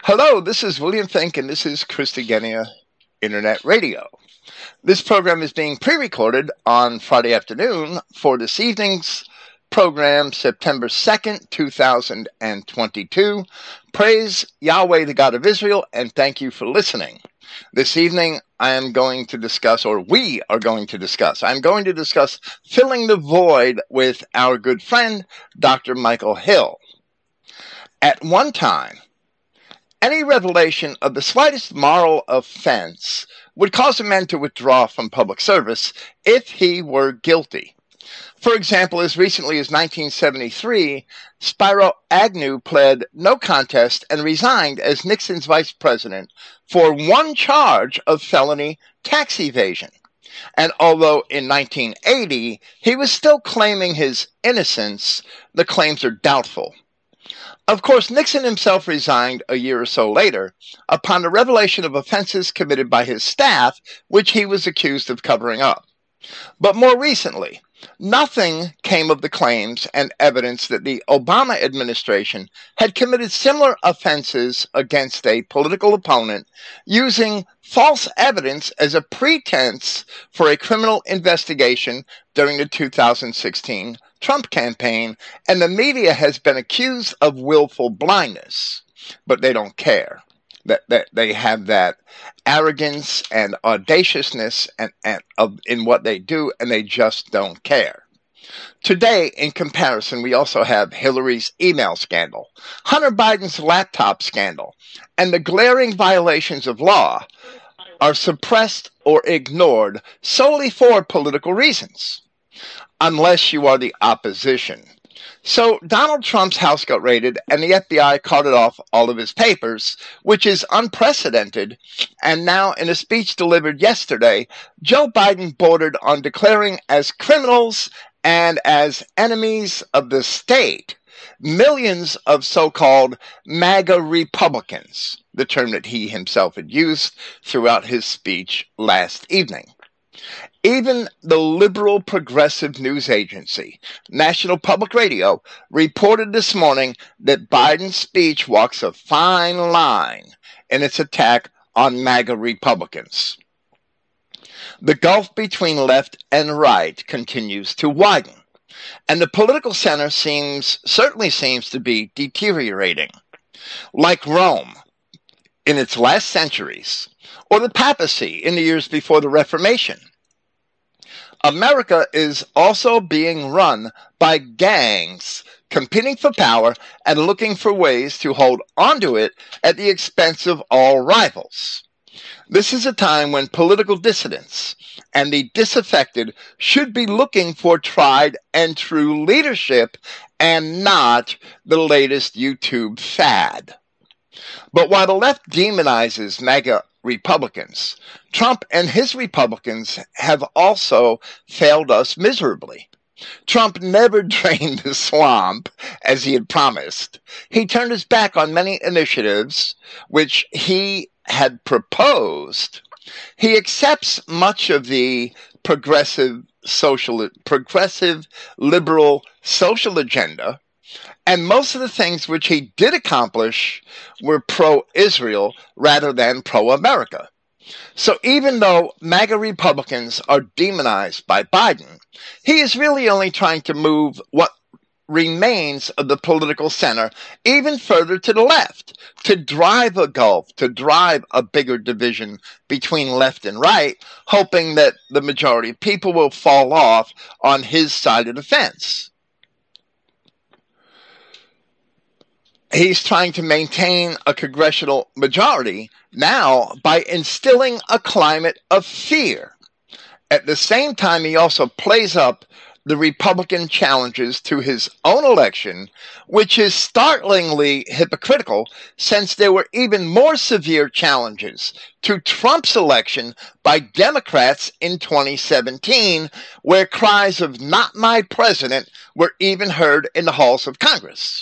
Hello, this is William Fink, and this is Christogenea Internet Radio. This program is being pre-recorded on Friday afternoon for this evening's program, September 2nd, 2022. Praise Yahweh, the God of Israel, and thank you for listening. This evening, I'm going to discuss filling the void with our good friend, Dr. Michael Hill. At one time, any revelation of the slightest moral offense would cause a man to withdraw from public service if he were guilty. For example, as recently as 1973, Spiro Agnew pled no contest and resigned as Nixon's vice president for one charge of felony tax evasion. And although in 1980 he was still claiming his innocence, the claims are doubtful. Of course, Nixon himself resigned a year or so later upon the revelation of offenses committed by his staff, which he was accused of covering up. But more recently, nothing came of the claims and evidence that the Obama administration had committed similar offenses against a political opponent using false evidence as a pretense for a criminal investigation during the 2016 Trump campaign, and the media has been accused of willful blindness, but they don't care. That they have that arrogance and audaciousness in what they do, and they just don't care. Today, in comparison, we also have Hillary's email scandal, Hunter Biden's laptop scandal, and the glaring violations of law are suppressed or ignored solely for political reasons, unless you are the opposition. So Donald Trump's house got raided and the FBI carted off all of his papers, which is unprecedented. And now in a speech delivered yesterday, Joe Biden bordered on declaring as criminals and as enemies of the state millions of so-called MAGA Republicans, the term that he himself had used throughout his speech last evening. Even the liberal progressive news agency, National Public Radio, reported this morning that Biden's speech walks a fine line in its attack on MAGA Republicans. The gulf between left and right continues to widen, and the political center certainly seems to be deteriorating. Like Rome in its last centuries, or the papacy in the years before the Reformation, America is also being run by gangs competing for power and looking for ways to hold onto it at the expense of all rivals. This is a time when political dissidents and the disaffected should be looking for tried and true leadership and not the latest YouTube fad. But while the left demonizes MAGA Republicans, Trump and his Republicans have also failed us miserably. Trump never drained the swamp as he had promised. He turned his back on many initiatives which he had proposed. He accepts much of the progressive liberal social agenda, and most of the things which he did accomplish were pro-Israel rather than pro-America. So even though MAGA Republicans are demonized by Biden, he is really only trying to move what remains of the political center even further to the left, to drive a gulf, to drive a bigger division between left and right, hoping that the majority of people will fall off on his side of the fence. He's trying to maintain a congressional majority now by instilling a climate of fear. At the same time, he also plays up the Republican challenges to his own election, which is startlingly hypocritical since there were even more severe challenges to Trump's election by Democrats in 2017, where cries of "not my president" were even heard in the halls of Congress.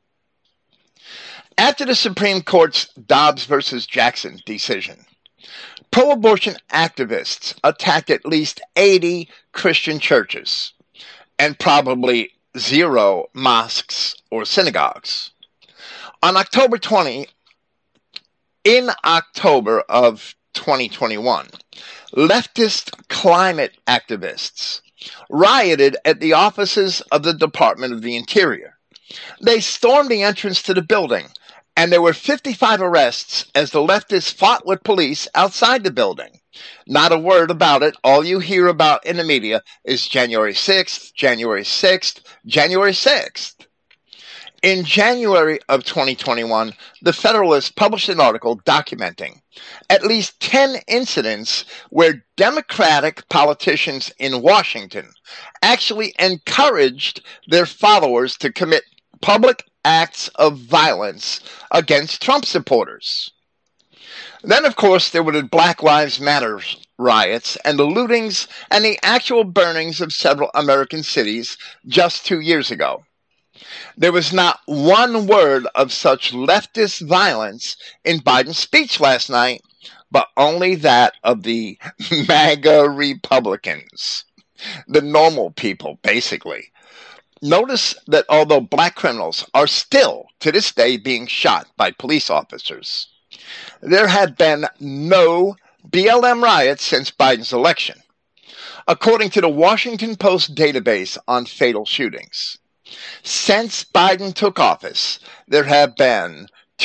After the Supreme Court's Dobbs versus Jackson decision, pro-abortion activists attacked at least 80 Christian churches and probably 0 mosques or synagogues. On October 20, In October of 2021, leftist climate activists rioted at the offices of the Department of the Interior. They stormed the entrance to the building, and there were 55 arrests as the leftists fought with police outside the building. Not a word about it. All you hear about in the media is January 6th, January 6th, January 6th. In January of 2021, the Federalist published an article documenting at least 10 incidents where Democratic politicians in Washington actually encouraged their followers to commit public acts of violence against Trump supporters. Then, of course, there were the Black Lives Matter riots and the lootings and the actual burnings of several American cities just 2 years ago. There was not one word of such leftist violence in Biden's speech last night, but only that of the MAGA Republicans, the normal people, basically. Notice that although black criminals are still, to this day, being shot by police officers, there have been no BLM riots since Biden's election, according to the Washington Post database on fatal shootings. Since Biden took office, there have been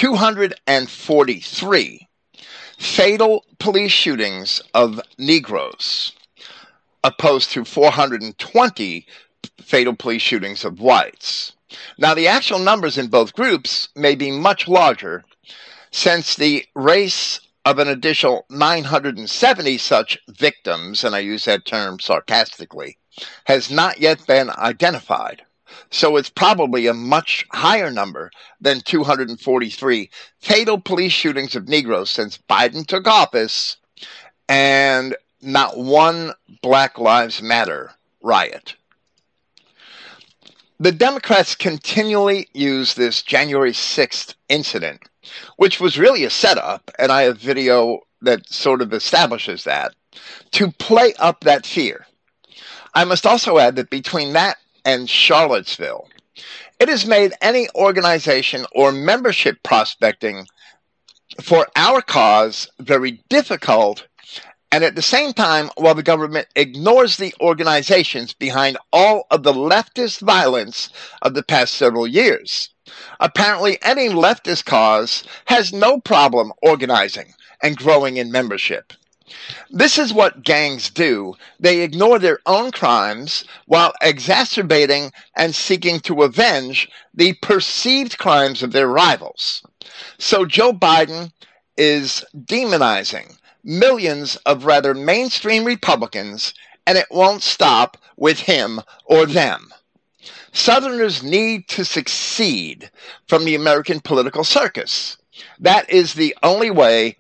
243 fatal police shootings of Negroes, opposed to 420 fatal police shootings of whites. Now, the actual numbers in both groups may be much larger, since the race of an additional 970 such victims, and I use that term sarcastically, has not yet been identified. So it's probably a much higher number than 243 fatal police shootings of Negroes since Biden took office, and not one Black Lives Matter riot. The Democrats continually use this January 6th incident, which was really a setup, and I have video that sort of establishes that, to play up that fear. I must also add that between that and Charlottesville, it has made any organization or membership prospecting for our cause very difficult, and at the same time, while the government ignores the organizations behind all of the leftist violence of the past several years. Apparently, any leftist cause has no problem organizing and growing in membership. This is what gangs do. They ignore their own crimes while exacerbating and seeking to avenge the perceived crimes of their rivals. So Joe Biden is demonizing millions of rather mainstream Republicans, and it won't stop with him or them. Southerners need to succeed from the American political circus. That is the only way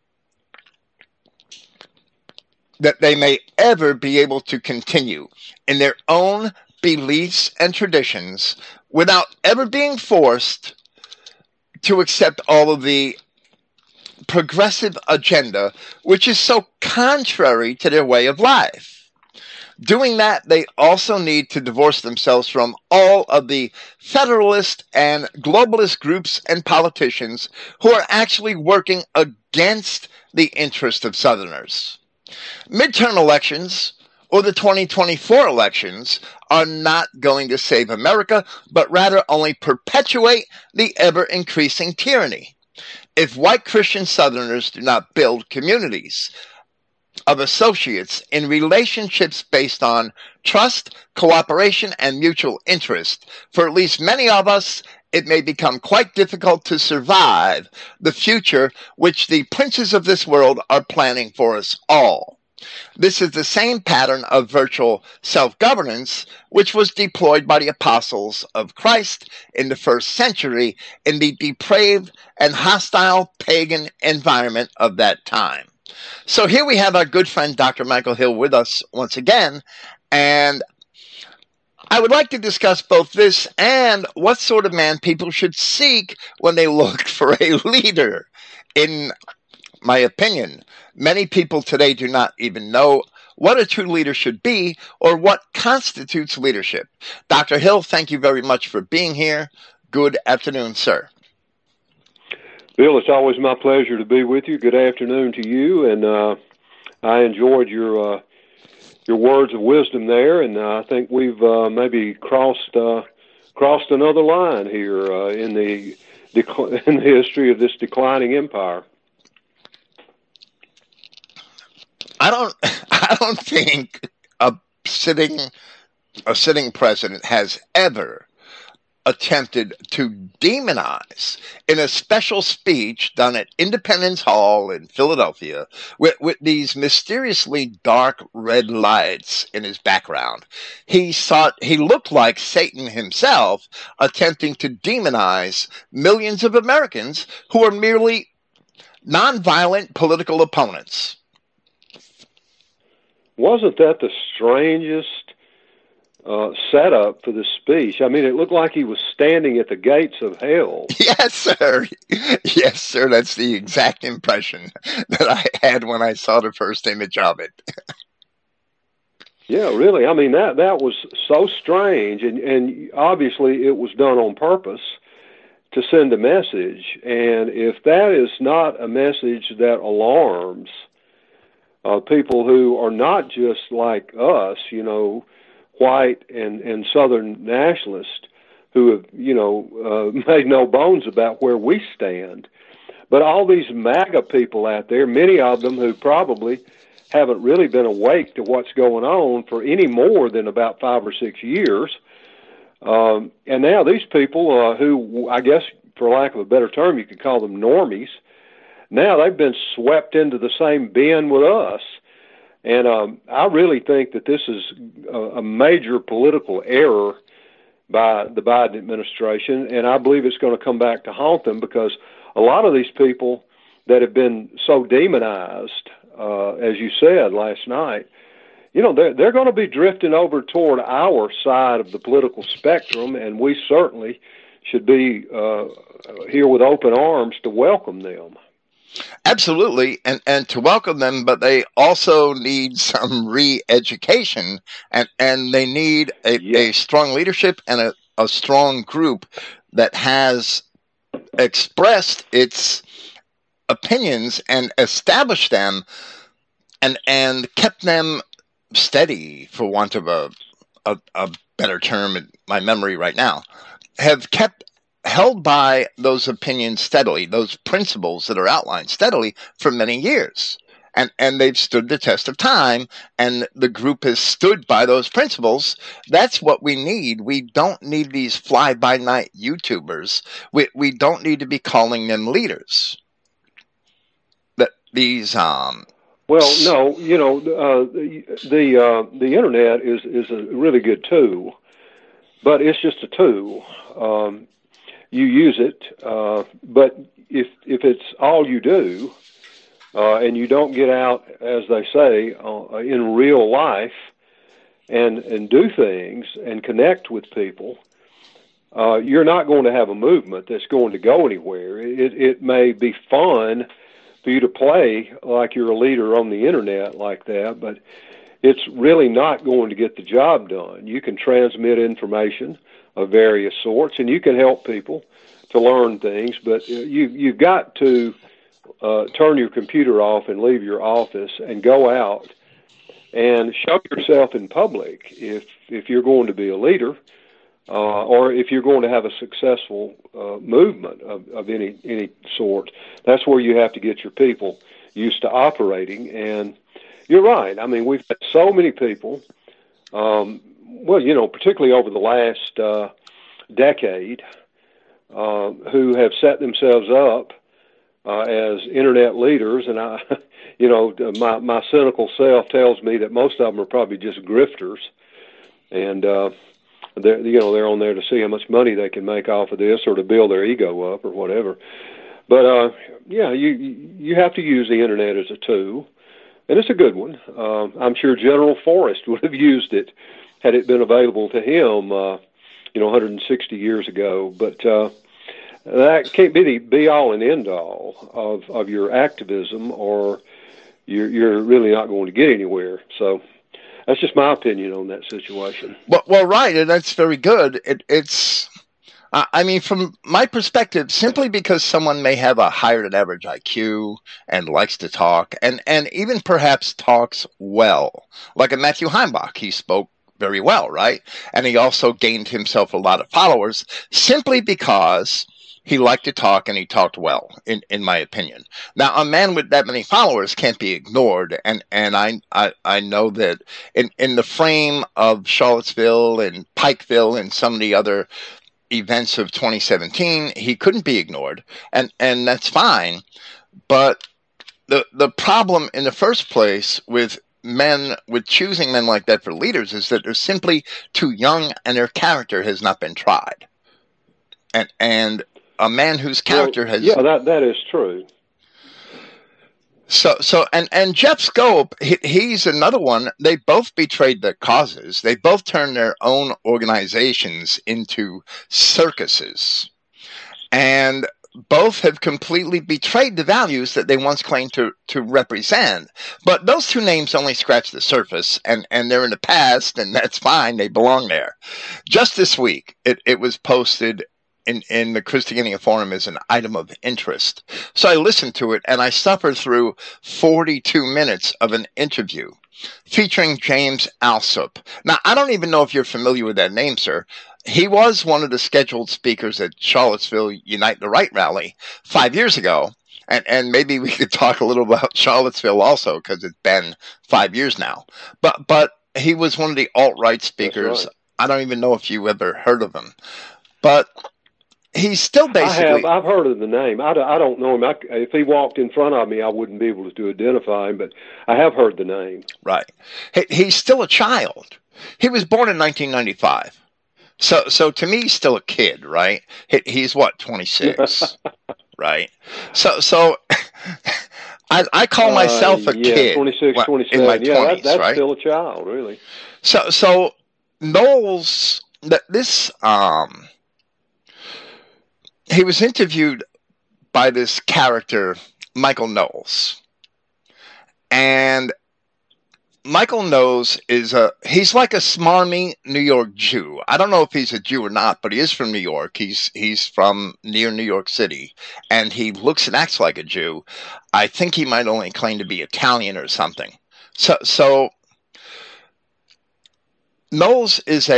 that they may ever be able to continue in their own beliefs and traditions without ever being forced to accept all of the progressive agenda, which is so contrary to their way of life. Doing that, they also need to divorce themselves from all of the federalist and globalist groups and politicians who are actually working against the interest of Southerners. Midterm elections, or the 2024 elections, are not going to save America, but rather only perpetuate the ever-increasing tyranny. If white Christian Southerners do not build communities of associates in relationships based on trust, cooperation, and mutual interest, for at least many of us, it may become quite difficult to survive the future which the princes of this world are planning for us all. This is the same pattern of virtual self-governance which was deployed by the apostles of Christ in the first century in the depraved and hostile pagan environment of that time. So here we have our good friend Dr. Michael Hill with us once again, and I would like to discuss both this and what sort of man people should seek when they look for a leader. In my opinion, many people today do not even know what a true leader should be or what constitutes leadership. Dr. Hill, thank you very much for being here. Good afternoon, sir. Bill, it's always my pleasure to be with you. Good afternoon to you, and I enjoyed your words of wisdom there, and I think we've maybe crossed another line here in the history of this declining empire. I don't think a sitting president has ever attempted to demonize in a special speech done at Independence Hall in Philadelphia with these mysteriously dark red lights in his background. He looked like Satan himself attempting to demonize millions of Americans who are merely nonviolent political opponents. Wasn't that the strangest setup for the speech? I mean, it looked like he was standing at the gates of hell. Yes, sir. Yes, sir. That's the exact impression that I had when I saw the first image of it. Yeah, really. I mean, that was so strange, and obviously it was done on purpose to send a message. And if that is not a message that alarms people who are not just like us, white and Southern nationalists who have, made no bones about where we stand. But all these MAGA people out there, many of them who probably haven't really been awake to what's going on for any more than about 5 or 6 years. And now these people who, I guess, for lack of a better term, you could call them normies, now they've been swept into the same bin with us. And I really think that this is a major political error by the Biden administration, and I believe it's going to come back to haunt them, because a lot of these people that have been so demonized, as you said last night, they're going to be drifting over toward our side of the political spectrum, and we certainly should be here with open arms to welcome them. Absolutely, and to welcome them, but they also need some re-education, and they need a strong leadership and a strong group that has expressed its opinions and established them and kept them steady, for want of a better term in my memory right now, have kept held by those opinions steadily, those principles that are outlined steadily for many years. And they've stood the test of time, and the group has stood by those principles. That's what we need. We don't need these fly-by-night YouTubers. We don't need to be calling them leaders. These well, no, the internet is a really good tool, but it's just a tool. You use it, but if it's all you do, and you don't get out, as they say, in real life and do things and connect with people, you're not going to have a movement that's going to go anywhere. It may be fun for you to play like you're a leader on the internet like that, but it's really not going to get the job done. You can transmit information of various sorts, and you can help people to learn things, but you've got to turn your computer off and leave your office and go out and show yourself in public if you're going to be a leader, or if you're going to have a successful movement of any sort. That's where you have to get your people used to operating. And you're right. I mean, we've had so many people, particularly over the last decade, who have set themselves up as internet leaders, and my cynical self tells me that most of them are probably just grifters, and they're on there to see how much money they can make off of this, or to build their ego up, or whatever. But you have to use the internet as a tool, and it's a good one. I'm sure General Forrest would have used it had it been available to him, 160 years ago. But that can't be the be-all and end-all of your activism, or you're really not going to get anywhere. So that's just my opinion on that situation. Well, right, and that's very good. It's I mean, from my perspective, simply because someone may have a higher than average IQ and likes to talk, and even perhaps talks well, like a Matthew Heimbach, he spoke very well, right? And he also gained himself a lot of followers simply because he liked to talk and he talked well, in my opinion. Now, a man with that many followers can't be ignored, and I know that in the frame of Charlottesville and Pikeville and some of the other events of 2017, he couldn't be ignored, and that's fine. But the problem in the first place with choosing men like that for leaders is that they're simply too young and their character has not been tried. And a man whose character has that is true. And Jeff Scope, he's another one. They both betrayed their causes. They both turned their own organizations into circuses. And both have completely betrayed the values that they once claimed to represent. But those two names only scratch the surface, and they're in the past, and that's fine. They belong there. Just this week, it was posted in the Christogenea Forum as an item of interest. So I listened to it, and I suffered through 42 minutes of an interview featuring James Alsop. Now, I don't even know if you're familiar with that name, sir. He was one of the scheduled speakers at Charlottesville Unite the Right rally 5 years ago. And maybe we could talk a little about Charlottesville also, because it's been 5 years now. But he was one of the alt-right speakers. Right. I don't even know if you ever heard of him. But he's still basically... I've heard of the name. I don't know him. If he walked in front of me, I wouldn't be able to identify him, but I have heard the name. Right. He's still a child. He was born in 1995. So to me, he's still a kid, right? He's what, 26, right? So I call myself a kid 26, 27. in my 20s, that's right? Still a child, really. So Knowles, he was interviewed by this character, Michael Knowles. And Michael Knowles he's like a smarmy New York Jew. I don't know if he's a Jew or not, but he is from New York. He's from near New York City, and he looks and acts like a Jew. I think he might only claim to be Italian or something. So Knowles is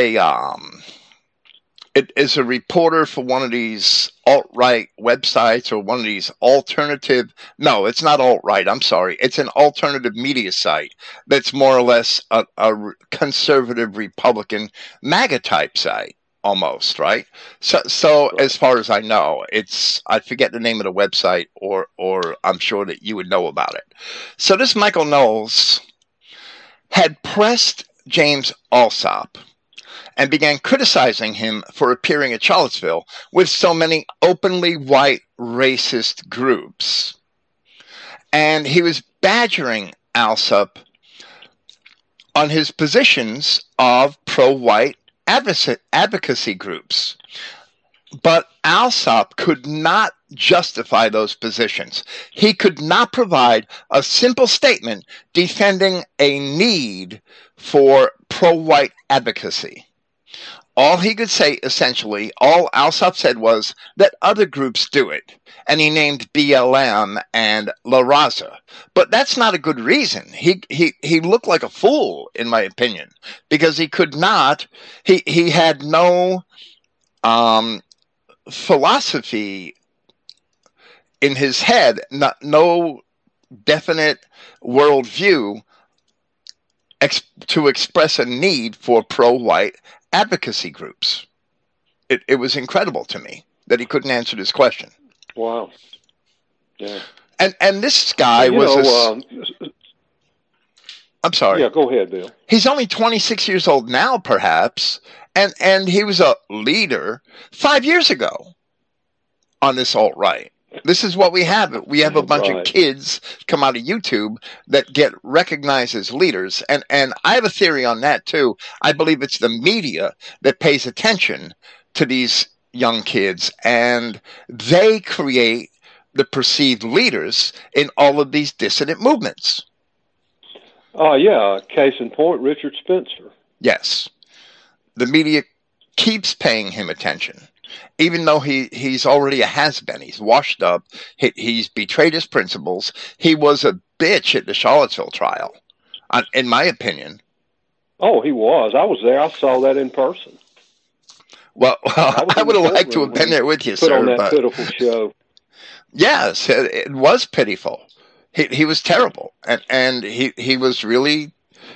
is a reporter for one of these alt-right websites or one of these alternative... No, it's not alt-right, I'm sorry. It's an alternative media site that's more or less a conservative Republican MAGA-type site, almost, right? So as far as I know, I forget the name of the website, or I'm sure that you would know about it. So this Michael Knowles had pressed James Alsop and began criticizing him for appearing at Charlottesville with so many openly white racist groups. And he was badgering Alsop on his positions of pro-white advocacy groups. But Alsop could not justify those positions. He could not provide a simple statement defending a need for pro-white advocacy. All he could say, essentially, all Alsop said was that other groups do it, and he named BLM and La Raza. But that's not a good reason. He looked like a fool, in my opinion, because he could not, he had no philosophy in his head, no definite worldview to express a need for pro-white advocacy groups. It was incredible to me that he couldn't answer this question. Wow. Yeah. And this guy I'm sorry. Yeah, go ahead, Bill. He's only 26 years old now, perhaps, and he was a leader 5 years ago on this alt-right. This is what we have. We have a bunch of kids come out of YouTube that get recognized as leaders. And I have a theory on that, too. I believe it's the media that pays attention to these young kids, and they create the perceived leaders in all of these dissident movements. Yeah. Case in point, Richard Spencer. Yes. The media keeps paying him attention. even though he's already a has-been. He's washed up. He's betrayed his principles. He was a bitch at the Charlottesville trial, in my opinion. Oh, he was. I was there. I saw that in person. Well, I would have liked to have been there with you, sir. Put on that pitiful show. Yes, it was pitiful. He was terrible, and he was really.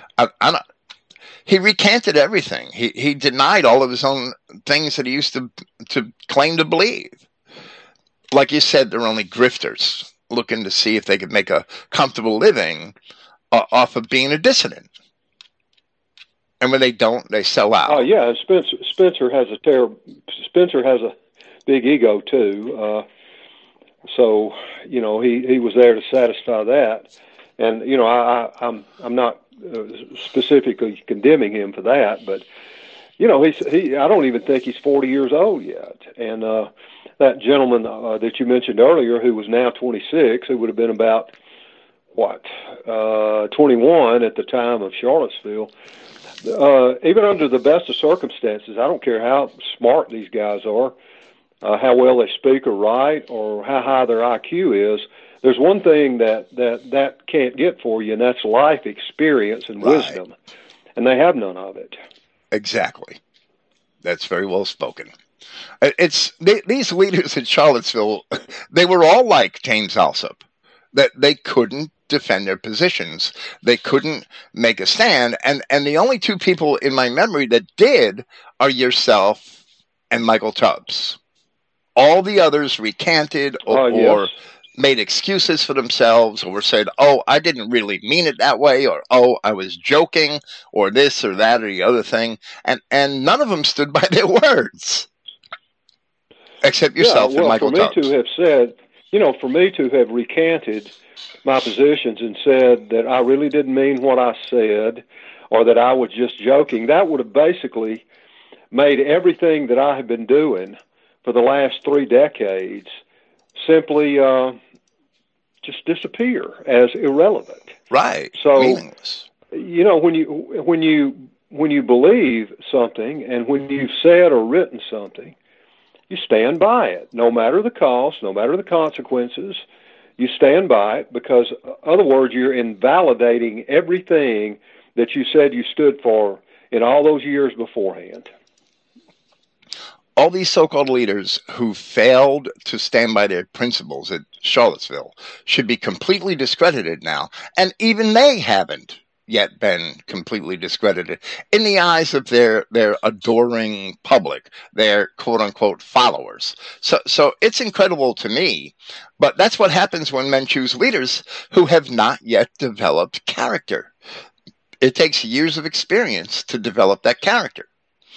He recanted everything. He denied all of his own things that he used to claim to believe. Like you said, they're only grifters looking to see if they could make a comfortable living off of being a dissident. And when they don't, they sell out. Oh yeah, Spencer has a big ego too. So he was there to satisfy that, and I'm not specifically condemning him for that, but I don't even think he's 40 years old yet. And that gentleman that you mentioned earlier, who was now 26, who would have been about 21 at the time of Charlottesville. Even under the best of circumstances, I don't care how smart these guys are, how well they speak or write, or how high their IQ is. There's one thing that can't get for you, and that's life experience and wisdom, and they have none of it. Exactly. That's very well spoken. These leaders in Charlottesville, they were all like James Alsop, that they couldn't defend their positions. They couldn't make a stand. And the only two people in my memory that did are yourself and Michael Tubbs. All the others recanted or made excuses for themselves, or said, oh, I didn't really mean it that way, or oh, I was joking, or this or that or the other thing. And none of them stood by their words. Except yourself and Michael Tubbs. For me to have recanted my positions and said that I really didn't mean what I said, or that I was just joking, that would have basically made everything that I have been doing for the last 3 decades simply just disappear as irrelevant. Right. So, meaningless. When you believe something, and when you've said or written something, you stand by it, no matter the cost, no matter the consequences. You stand by it, because, in other words, you're invalidating everything that you said you stood for in all those years beforehand. All these so-called leaders who failed to stand by their principles at Charlottesville should be completely discredited now, and even they haven't yet been completely discredited in the eyes of their adoring public, their quote-unquote followers. So it's incredible to me, but that's what happens when men choose leaders who have not yet developed character. It takes years of experience to develop that character.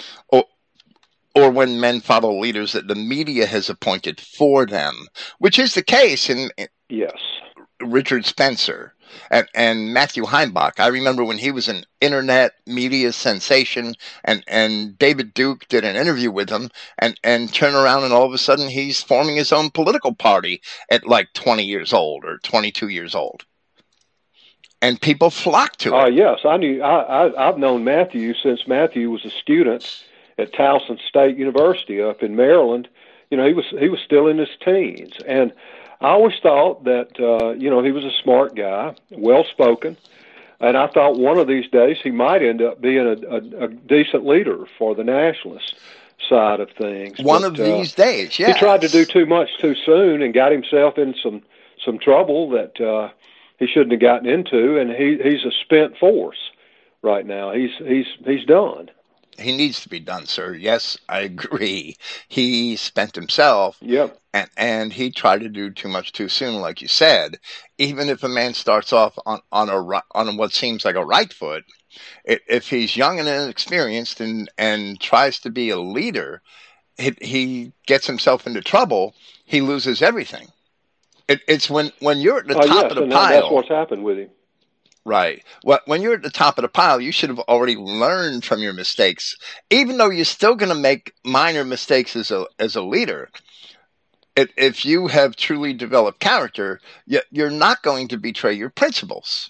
Or when men follow leaders that the media has appointed for them, which is the case in Richard Spencer and Matthew Heimbach. I remember when he was an internet media sensation, and David Duke did an interview with him, and turn around, and all of a sudden he's forming his own political party at like 20 years old or 22 years old. And people flock to it. Yes, I've known Matthew since Matthew was a student at Towson State University up in Maryland. He was still in his teens, and I always thought that he was a smart guy, well spoken, and I thought one of these days he might end up being a decent leader for the nationalist side of things. One of these days, yes. He tried to do too much too soon and got himself in some trouble that he shouldn't have gotten into, and he's a spent force right now. He's done. He needs to be done, sir. Yes, I agree. He spent himself, and he tried to do too much too soon, like you said. Even if a man starts off on what seems like a right foot, if he's young and inexperienced and tries to be a leader, he gets himself into trouble. He loses everything. It's when you're at the top of the pile. That's what's happened with him. Right. Well, when you're at the top of the pile, you should have already learned from your mistakes. Even though you're still going to make minor mistakes as a leader, if you have truly developed character, you're not going to betray your principles.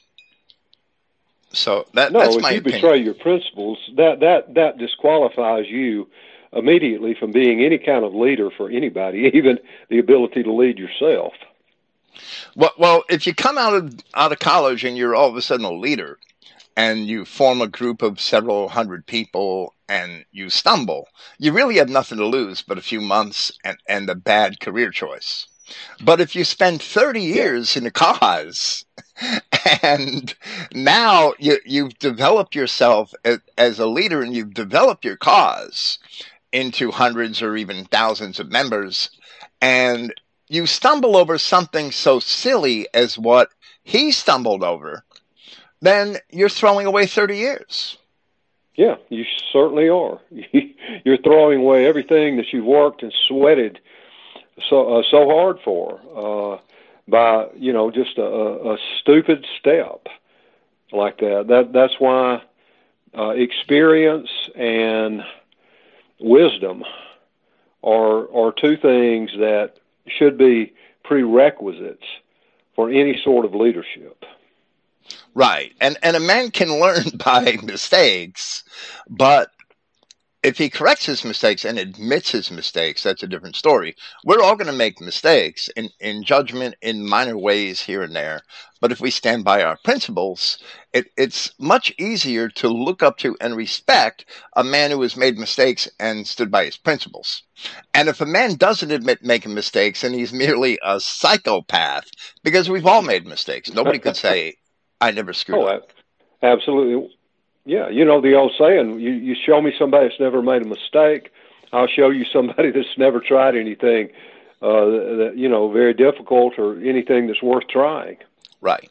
So that's my opinion. If you betray your principles, that disqualifies you immediately from being any kind of leader for anybody, even the ability to lead yourself. Well, if you come out of college and you're all of a sudden a leader, and you form a group of several hundred people and you stumble, you really have nothing to lose but a few months and a bad career choice. But if you spend 30 years in a cause and now you've developed yourself as a leader and you've developed your cause into hundreds or even thousands of members, and you stumble over something so silly as what he stumbled over, then you're throwing away 30 years. Yeah, you certainly are. You're throwing away everything that you've worked and sweated so hard for by just a stupid step like that. That's why experience and wisdom are two things that should be prerequisites for any sort of leadership. Right. And a man can learn by mistakes, but if he corrects his mistakes and admits his mistakes, that's a different story. We're all going to make mistakes in judgment in minor ways here and there. But if we stand by our principles, it's much easier to look up to and respect a man who has made mistakes and stood by his principles. And if a man doesn't admit making mistakes and he's merely a psychopath, because we've all made mistakes, nobody could say, I never screwed up. Absolutely. Yeah, the old saying, you show me somebody that's never made a mistake, I'll show you somebody that's never tried anything that very difficult or anything that's worth trying. Right.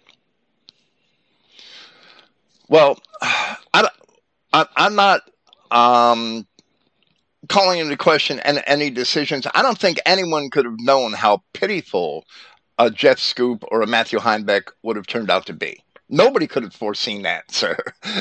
Well, I'm not calling into question any decisions. I don't think anyone could have known how pitiful a Jeff Scoop or a Matthew Heimbach would have turned out to be. Nobody could have foreseen that, sir.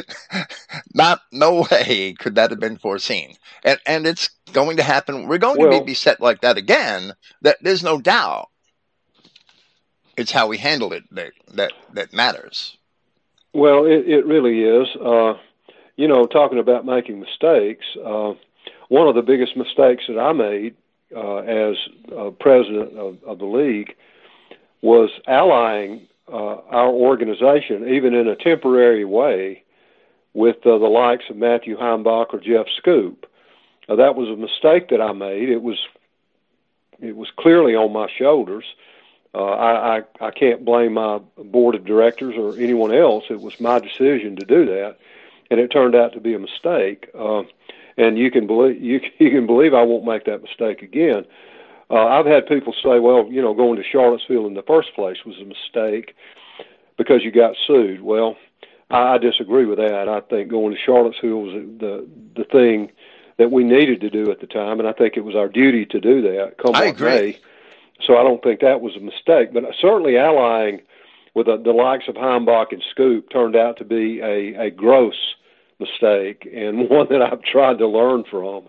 No way could that have been foreseen. And it's going to happen. We're going to be beset like that again. There's no doubt. It's how we handle it that matters. Well, it really is. Talking about making mistakes, one of the biggest mistakes that I made as president of the league was allying our organization, even in a temporary way, with the likes of Matthew Heimbach or Jeff Scoop. That was a mistake that I made. It was clearly on my shoulders. I can't blame my board of directors or anyone else. It was my decision to do that, and it turned out to be a mistake. And you can believe I won't make that mistake again. I've had people say, well, going to Charlottesville in the first place was a mistake because you got sued. Well, I disagree with that. I think going to Charlottesville was the thing that we needed to do at the time, and I think it was our duty to do that. I agree. So I don't think that was a mistake. But certainly allying with the likes of Heimbach and Scoop turned out to be a gross mistake and one that I've tried to learn from.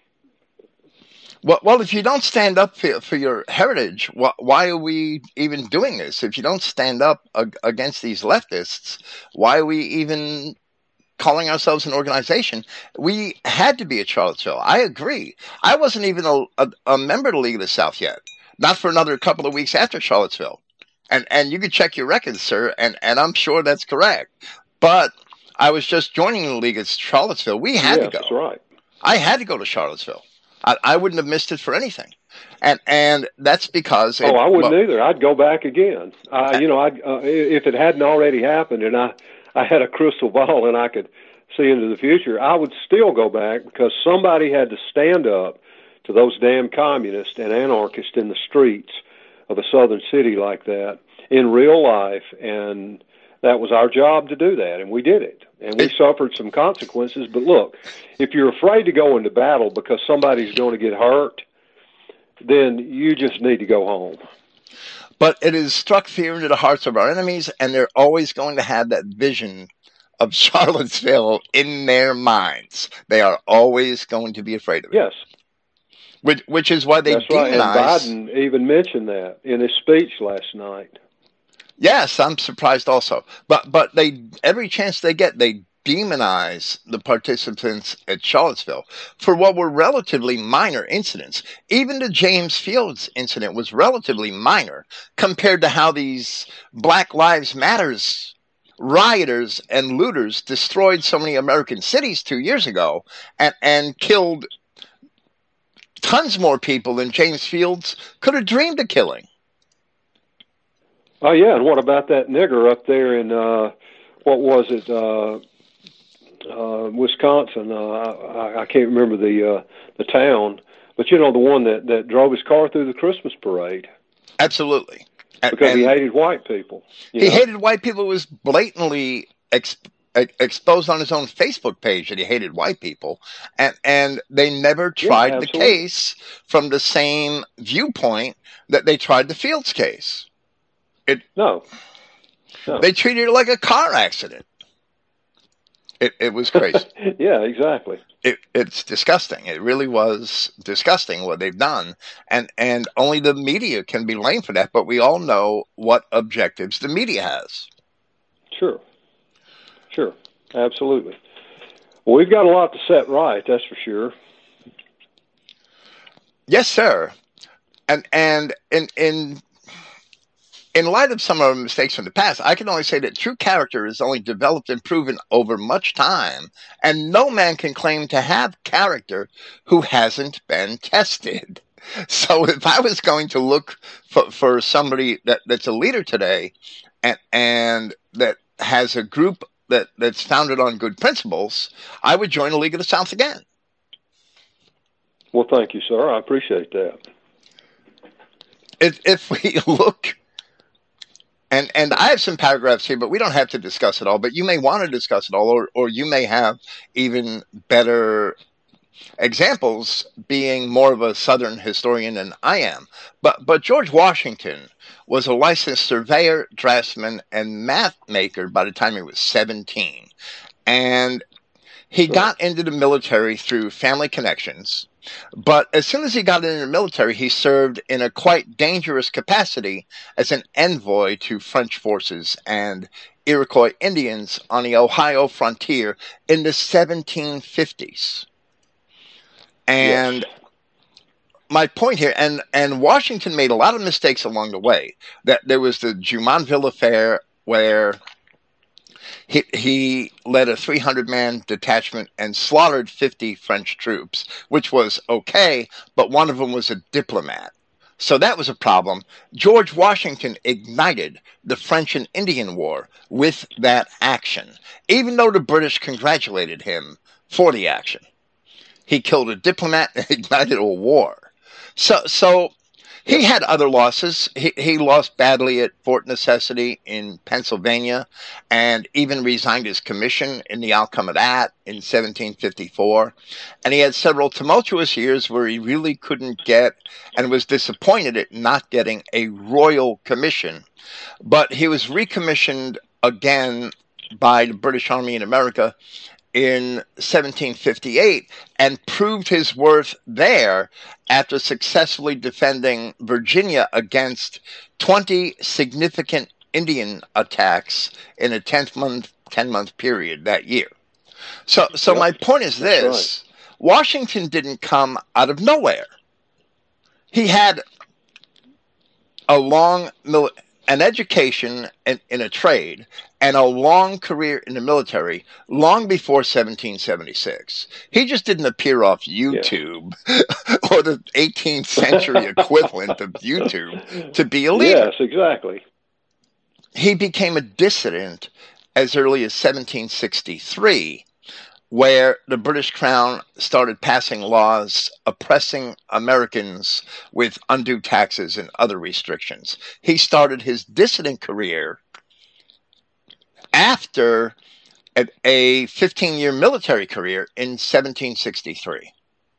Well, if you don't stand up for your heritage, why are we even doing this? If you don't stand up against these leftists, why are we even calling ourselves an organization? We had to be at Charlottesville. I agree. I wasn't even a member of the League of the South yet. Not for another couple of weeks after Charlottesville. And you can check your records, sir, and I'm sure that's correct. But I was just joining the League at Charlottesville. We had to go. That's right. I had to go to Charlottesville. I wouldn't have missed it for anything. And that's because... I wouldn't either. I'd go back again. If it hadn't already happened and I had a crystal ball and I could see into the future, I would still go back because somebody had to stand up to those damn communists and anarchists in the streets of a southern city like that in real life, and that was our job to do that, and we did it. And we suffered some consequences, but look, if you're afraid to go into battle because somebody's going to get hurt, then you just need to go home. But it has struck fear into the hearts of our enemies, and they're always going to have that vision of Charlottesville in their minds. They are always going to be afraid of it. Yes. Which is why they That's demonize... Right. And Biden even mentioned that in his speech last night. Yes, I'm surprised also. But they every chance they get, they demonize the participants at Charlottesville for what were relatively minor incidents. Even the James Fields incident was relatively minor compared to how these Black Lives Matters rioters and looters destroyed so many American cities 2 years ago and killed tons more people than James Fields could have dreamed of killing. Oh yeah, and what about that nigger up there in what was it, Wisconsin? I can't remember the town, but you know, the one that drove his car through the Christmas parade. Absolutely, because he hated white people. He hated white people. It was blatantly exposed on his own Facebook page that he hated white people, and they never tried the case from the same viewpoint that they tried the Fields case. No. They treated it like a car accident. It was crazy. Yeah, exactly. It's disgusting. It really was disgusting what they've done, and only the media can be blamed for that. But we all know what objectives the media has. Sure, absolutely. Well, we've got a lot to set right, that's for sure. Yes, sir. And in light of some of our mistakes from the past, I can only say that true character is only developed and proven over much time, and no man can claim to have character who hasn't been tested. So if I was going to look for somebody that's a leader today and that has a group that's founded on good principles, I would join the League of the South again. Well, thank you, sir. I appreciate that. If we look... And I have some paragraphs here, but we don't have to discuss it all. But you may want to discuss it all, or you may have even better examples, being more of a Southern historian than I am. But George Washington was a licensed surveyor, draftsman, and map maker by the time he was 17. And he got into the military through family connections. But as soon as he got into the military, he served in a quite dangerous capacity as an envoy to French forces and Iroquois Indians on the Ohio frontier in the 1750s. And my point here, and Washington made a lot of mistakes along the way. That there was the Jumonville affair where he led a 300-man detachment and slaughtered 50 French troops, which was okay, but one of them was a diplomat. So that was a problem. George Washington ignited the French and Indian War with that action, even though the British congratulated him for the action. He killed a diplomat and ignited a war. So he had other losses. He lost badly at Fort Necessity in Pennsylvania and even resigned his commission in the outcome of that in 1754. And he had several tumultuous years where he really couldn't get and was disappointed at not getting a royal commission. But he was recommissioned again by the British Army in America in 1758 and proved his worth there after successfully defending Virginia against 20 significant Indian attacks in a 10-month period that year. So my point is this. Right. Washington didn't come out of nowhere. He had an education in a trade and a long career in the military long before 1776. He just didn't appear off YouTube or the 18th century equivalent of YouTube to be a leader. Yes, exactly. He became a dissident as early as 1763, where the British Crown started passing laws oppressing Americans with undue taxes and other restrictions. He started his dissident career after a 15-year military career in 1763.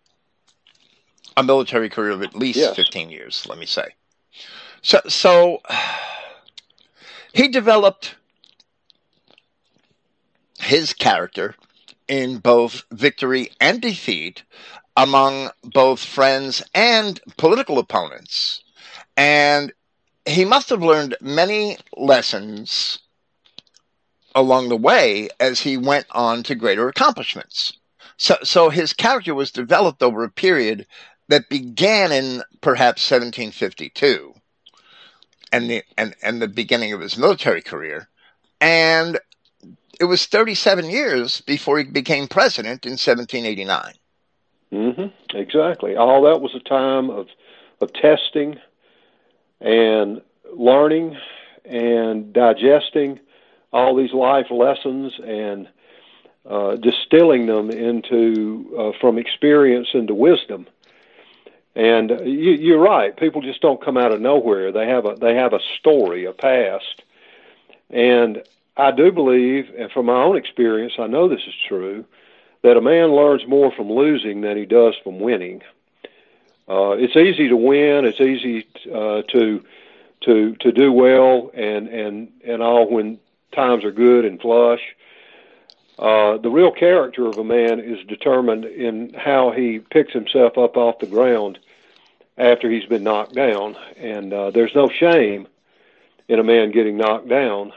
A military career of at least 15 years, let me say. So he developed his character in both victory and defeat among both friends and political opponents. And he must have learned many lessons along the way as he went on to greater accomplishments. So his character was developed over a period that began in perhaps 1752 and the beginning of his military career. And it was 37 years before he became president in 1789. Exactly. All that was a time of testing and learning and digesting all these life lessons and distilling them into from experience into wisdom. And you're right. People just don't come out of nowhere. They have a story, a past. And I do believe, and from my own experience, I know this is true, that a man learns more from losing than he does from winning. It's easy to win. It's easy to do well and all when times are good and flush. The real character of a man is determined in how he picks himself up off the ground after he's been knocked down. And there's no shame in a man getting knocked down,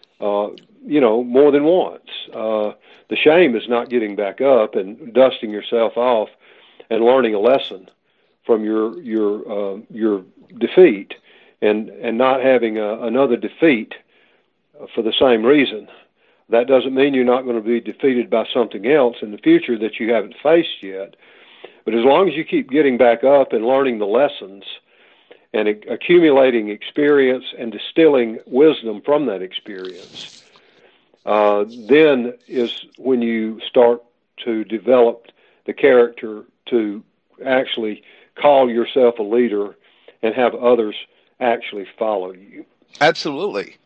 more than once. The shame is not getting back up and dusting yourself off and learning a lesson from your defeat and not having another defeat for the same reason. That doesn't mean you're not going to be defeated by something else in the future that you haven't faced yet. But as long as you keep getting back up and learning the lessons and accumulating experience and distilling wisdom from that experience, then is when you start to develop the character to actually call yourself a leader and have others actually follow you. Absolutely.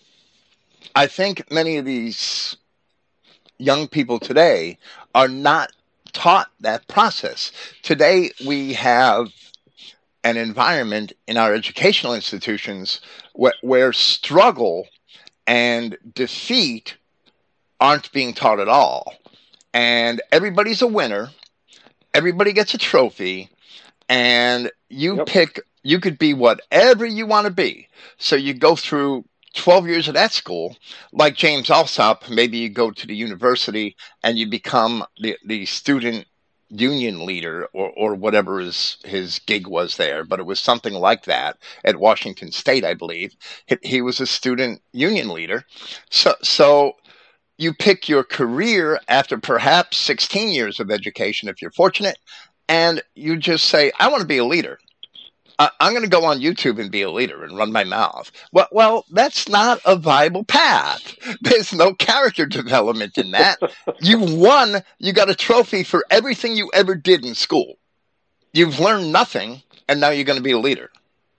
I think many of these young people today are not taught that process. Today, we have an environment in our educational institutions where struggle and defeat aren't being taught at all. And everybody's a winner. Everybody gets a trophy. And you could be whatever you want to be. So you go through 12 years of that school, like James Alsop. Maybe you go to the university and you become the student union leader or whatever his gig was there. But it was something like that at Washington State, I believe. He was a student union leader. So you pick your career after perhaps 16 years of education, if you're fortunate, and you just say, I want to be a leader. I'm going to go on YouTube and be a leader and run my mouth. Well, that's not a viable path. There's no character development in that. You won. You got a trophy for everything you ever did in school. You've learned nothing, and now you're going to be a leader.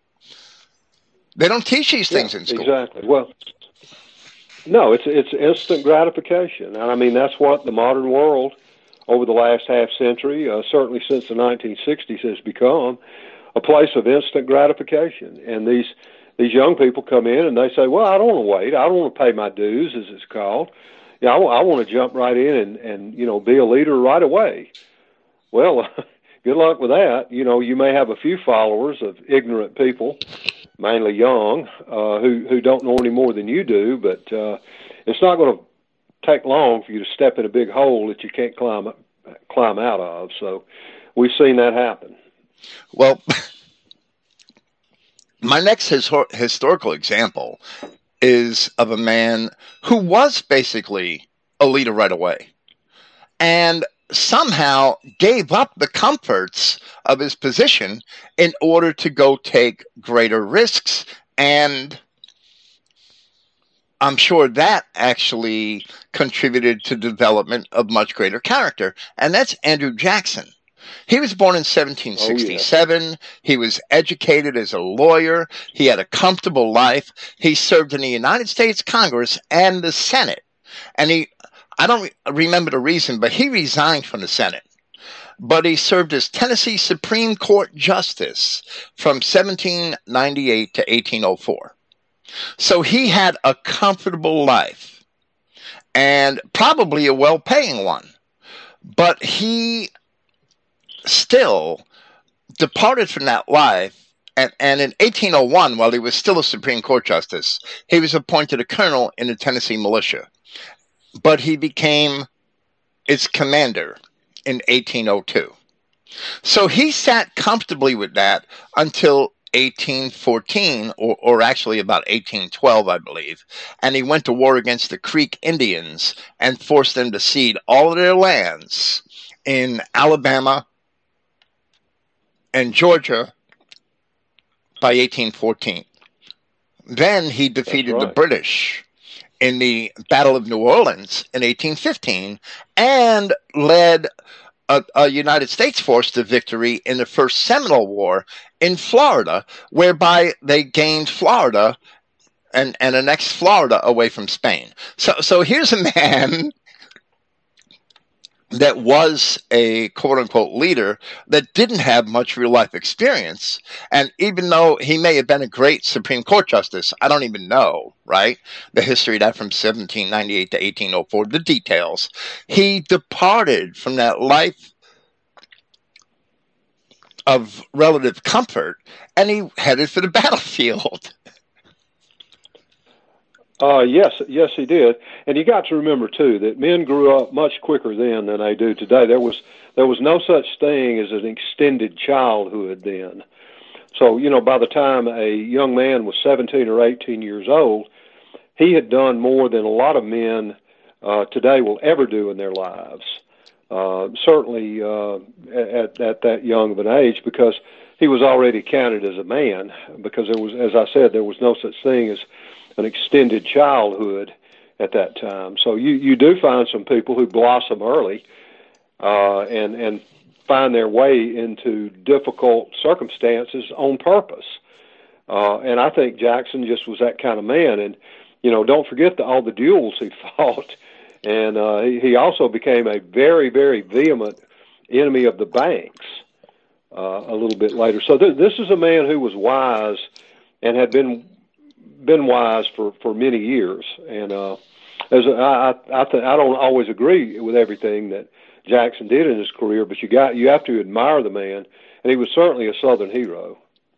They don't teach these things in school. Exactly. Well, no, it's instant gratification. And I mean, that's what the modern world over the last half century, certainly since the 1960s, has become. A place of instant gratification. And these young people come in and they say, well, I don't want to wait. I don't want to pay my dues, as it's called. I want to jump right in and be a leader right away. Well, good luck with that. You may have a few followers of ignorant people, mainly young, who don't know any more than you do, but it's not going to take long for you to step in a big hole that you can't climb out of. So we've seen that happen. Well, my next historical example is of a man who was basically a leader right away and somehow gave up the comforts of his position in order to go take greater risks. And I'm sure that actually contributed to development of much greater character. And that's Andrew Jackson. He was born in 1767. Oh, yeah. He was educated as a lawyer. He had a comfortable life. He served in the United States Congress and the Senate. And I don't remember the reason, but he resigned from the Senate. But he served as Tennessee Supreme Court Justice from 1798 to 1804. So he had a comfortable life and probably a well-paying one. But he still departed from that life, and in 1801, while he was still a Supreme Court Justice, he was appointed a colonel in the Tennessee militia. but he became its commander in 1802. So he sat comfortably with that until 1814, or actually about 1812, I believe. And he went to war against the Creek Indians and forced them to cede all of their lands in Alabama and Georgia by 1814. Then he defeated the British in the Battle of New Orleans in 1815 and led a United States force to victory in the First Seminole War in Florida, whereby they gained Florida and annexed Florida away from Spain. So here's a man that was a quote-unquote leader that didn't have much real-life experience. And even though he may have been a great Supreme Court justice, I don't even know, right? The history of that from 1798 to 1804, the details. He departed from that life of relative comfort, and he headed for the battlefield. Yes, he did. And you got to remember too that men grew up much quicker then than they do today. There was no such thing as an extended childhood then. So, by the time a young man was 17 or 18 years old, he had done more than a lot of men today will ever do in their lives. Certainly at that young of an age, because he was already counted as a man, because there was, as I said, there was no such thing as an extended childhood at that time. So you do find some people who blossom early and find their way into difficult circumstances on purpose. And I think Jackson just was that kind of man. And, don't forget all the duels he fought. And he also became a very, very vehement enemy of the banks a little bit later. So this is a man who was wise and had been wise for many years. And I don't always agree with everything that Jackson did in his career, but you have to admire the man, and he was certainly a Southern hero.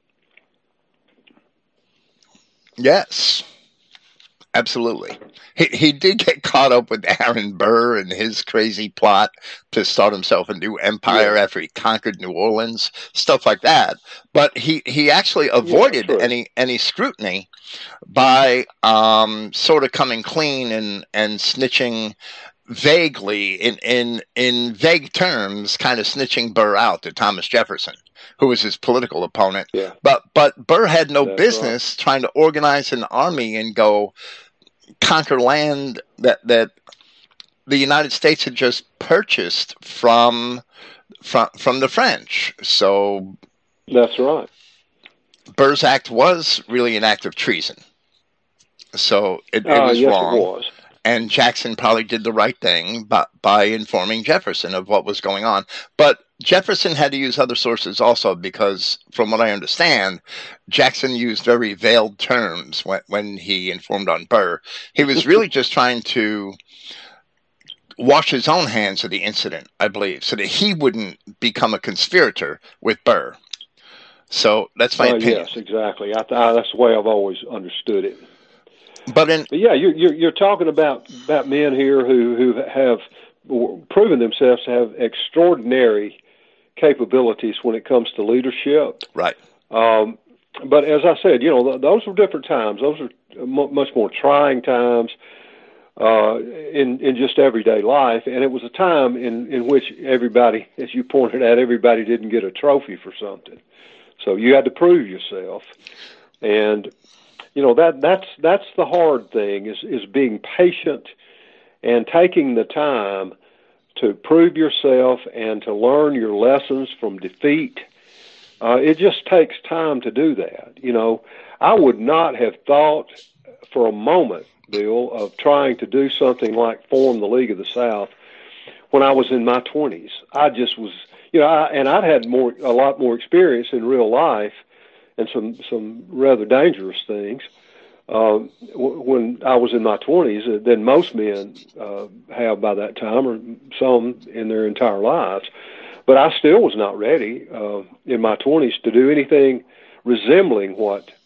Yes, absolutely. He did get caught up with Aaron Burr and his crazy plot to start himself a new empire after he conquered New Orleans, stuff like that. But he actually avoided any scrutiny by sort of coming clean and snitching vaguely in vague terms, kind of snitching Burr out to Thomas Jefferson, who was his political opponent. Yeah. But Burr had no business trying to organize an army and go conquer land that the United States had just purchased from the French. So that's right. Burr's act was really an act of treason. So it was wrong. It was. And Jackson probably did the right thing by informing Jefferson of what was going on. But Jefferson had to use other sources also because, from what I understand, Jackson used very veiled terms when he informed on Burr. He was really just trying to wash his own hands of the incident, I believe, so that he wouldn't become a conspirator with Burr. So that's my opinion. Yes, exactly. That's the way I've always understood it. But yeah, you're talking about men here who have proven themselves to have extraordinary capabilities when it comes to leadership. Right. But as I said, those were different times. Those are much more trying times in just everyday life, and it was a time in which everybody, as you pointed out, everybody didn't get a trophy for something. So you had to prove yourself, and that's the hard thing is being patient and taking the time to prove yourself and to learn your lessons from defeat. It just takes time to do that. I would not have thought for a moment, Bill, of trying to do something like form the League of the South when I was in my 20s. I just was, and I'd had a lot more experience in real life and some rather dangerous things when I was in my 20s than most men have by that time, or some in their entire lives. But I still was not ready in my 20s to do anything resembling what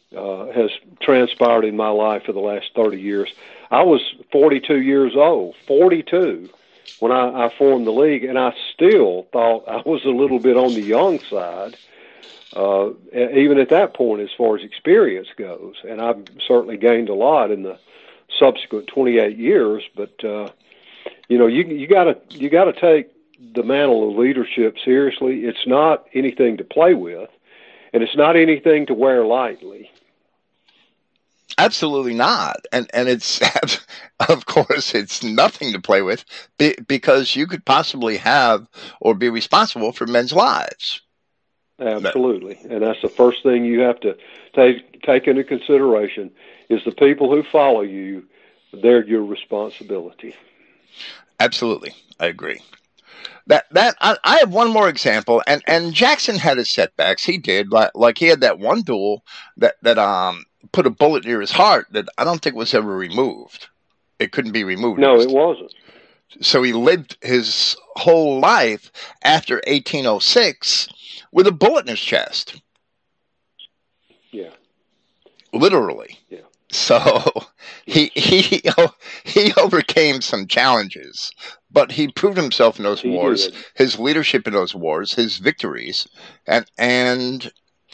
has transpired in my life for the last 30 years. I was 42 years old, 42, when I formed the league, and I still thought I was a little bit on the young side, even at that point as far as experience goes. And I've certainly gained a lot in the subsequent 28 years. But you gotta take the mantle of leadership seriously. It's not anything to play with, and it's not anything to wear lightly. Absolutely not. And it's, of course, it's nothing to play with because you could possibly have or be responsible for men's lives. Absolutely. And that's the first thing you have to take into consideration is the people who follow you, they're your responsibility. Absolutely. I agree. I have one more example, and Jackson had his setbacks. He did, like he had that one duel that put a bullet near his heart that I don't think was ever removed. It couldn't be removed. No, it wasn't. So he lived his whole life after 1806 with a bullet in his chest. Yeah. Literally. Yeah. So he overcame some challenges, but he proved himself in those wars, his leadership in those wars, his victories, and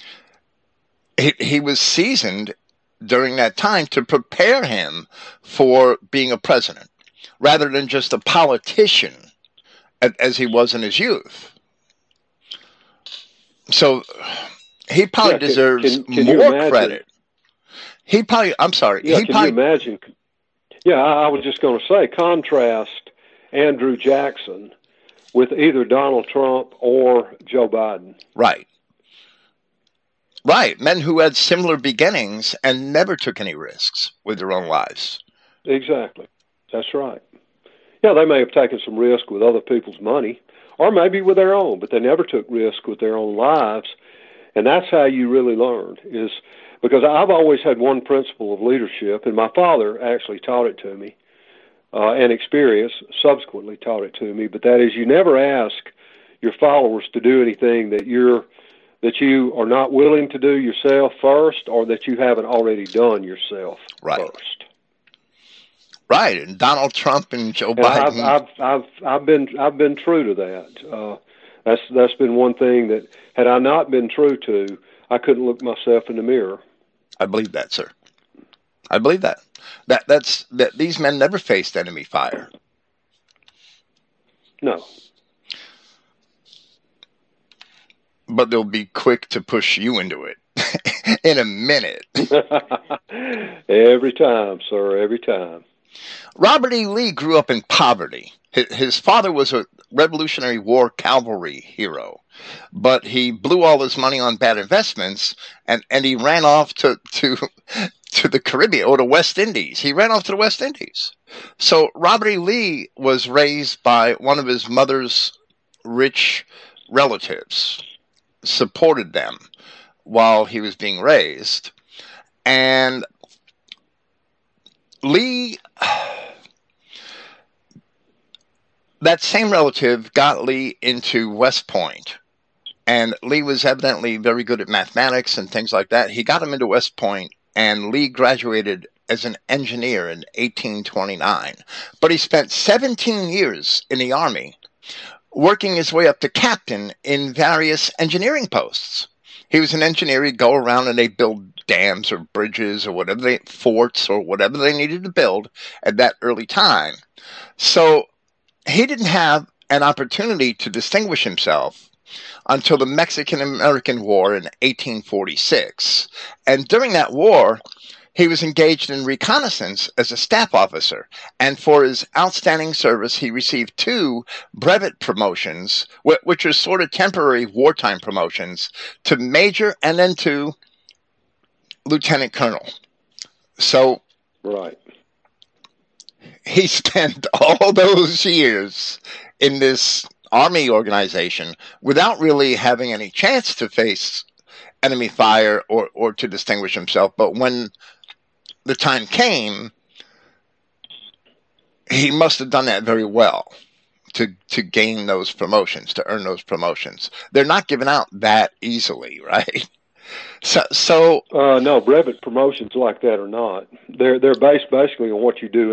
he was seasoned during that time to prepare him for being a president, rather than just a politician as he was in his youth. So he probably deserves more credit. I'm sorry. Yeah, can you imagine? Yeah, I was just going to say, contrast Andrew Jackson with either Donald Trump or Joe Biden. Right. Right. Men who had similar beginnings and never took any risks with their own lives. Exactly. That's right. Yeah, they may have taken some risk with other people's money, or maybe with their own, but they never took risk with their own lives. And that's how you really learn, is because I've always had one principle of leadership, and my father actually taught it to me, and experience subsequently taught it to me, but that is you never ask your followers to do anything that you are not willing to do yourself first, or that you haven't already done yourself first. Right, and Donald Trump and Joe Biden. I've been true to that. That's been one thing that had I not been true to, I couldn't look myself in the mirror. I believe that, sir. I believe that. That these men never faced enemy fire. No. But they'll be quick to push you into it in a minute. Every time, sir, every time. Robert E. Lee grew up in poverty. His father was a Revolutionary War cavalry hero, but he blew all his money on bad investments, and he ran off to the Caribbean or the West Indies. He ran off to the West Indies. So Robert E. Lee was raised by one of his mother's rich relatives, supported them while he was being raised, and Lee, that same relative got Lee into West Point, and Lee was evidently very good at mathematics and things like that. He got him into West Point, and Lee graduated as an engineer in 1829. But he spent 17 years in the Army, working his way up to captain in various engineering posts. He was an engineer. He'd go around and they'd build dams or bridges or whatever forts or whatever they needed to build at that early time. So he didn't have an opportunity to distinguish himself until the Mexican-American War in 1846. And during that war, he was engaged in reconnaissance as a staff officer, and for his outstanding service, he received 2 brevet promotions, which are sort of temporary wartime promotions, to major and then to lieutenant colonel. So, right, he spent all those years in this Army organization without really having any chance to face enemy fire or to distinguish himself. But when the time came, he must have done that very well to gain those promotions, to earn those promotions. They're not given out that easily, right? So No, brevet promotions like that are not. They're based basically on what you do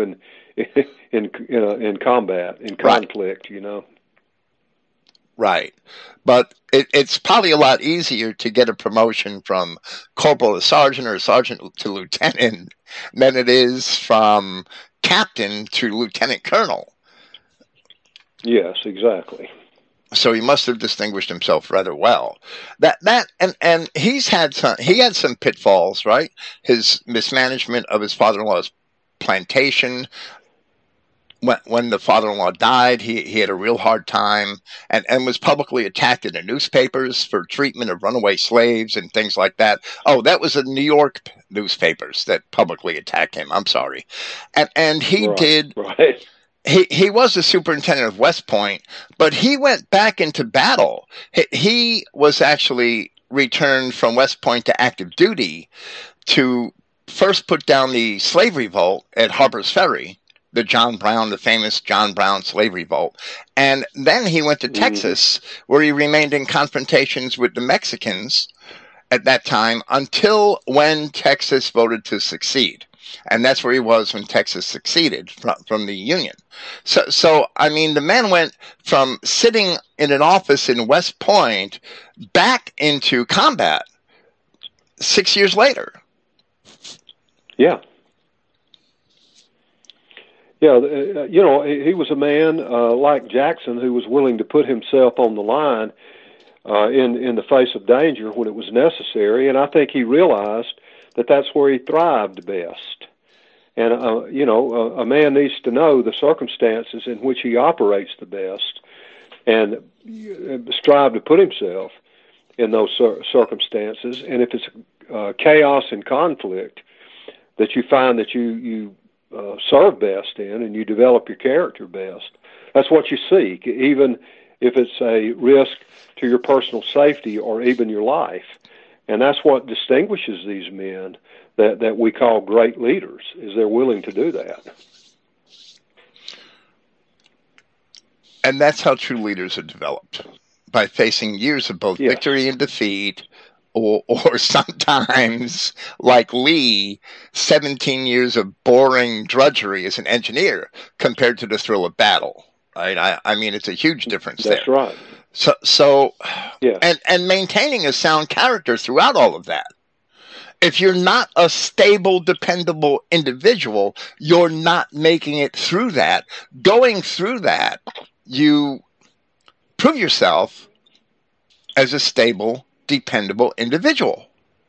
in combat, in conflict. Right. Right. But it's probably a lot easier to get a promotion from corporal to sergeant or sergeant to lieutenant than it is from captain to lieutenant colonel. Yes, exactly. So he must have distinguished himself rather well. And he had some pitfalls, right? His mismanagement of his father-in-law's plantation. When the father-in-law died, he had a real hard time and was publicly attacked in the newspapers for treatment of runaway slaves and things like that. Oh, that was the New York newspapers that publicly attacked him. I'm sorry. And he did. Right. He was the superintendent of West Point, but he went back into battle. He was actually returned from West Point to active duty to first put down the slave revolt at Harper's Ferry, the famous John Brown slave revolt. And then he went to Texas, where he remained in confrontations with the Mexicans at that time until when Texas voted to secede. And that's where he was when Texas seceded from the Union. So I mean, the man went from sitting in an office in West Point back into combat 6 years later. Yeah. Yeah, he was a man like Jackson who was willing to put himself on the line in the face of danger when it was necessary, and I think he realized that that's where he thrived best. And a man needs to know the circumstances in which he operates the best, and strive to put himself in those circumstances. And if it's chaos and conflict that you find that you serve best in, and you develop your character best, that's what you seek, even if it's a risk to your personal safety or even your life. And that's what distinguishes these men that we call great leaders, is they're willing to do that. And that's how true leaders are developed, by facing years of both victory and defeat, or sometimes, like Lee, 17 years of boring drudgery as an engineer compared to the thrill of battle. Right? I mean, it's a huge difference there. That's right. So yeah. And maintaining a sound character throughout all of that. If you're not a stable, dependable individual, you're not making it through that. Going through that, you prove yourself as a stable, dependable individual.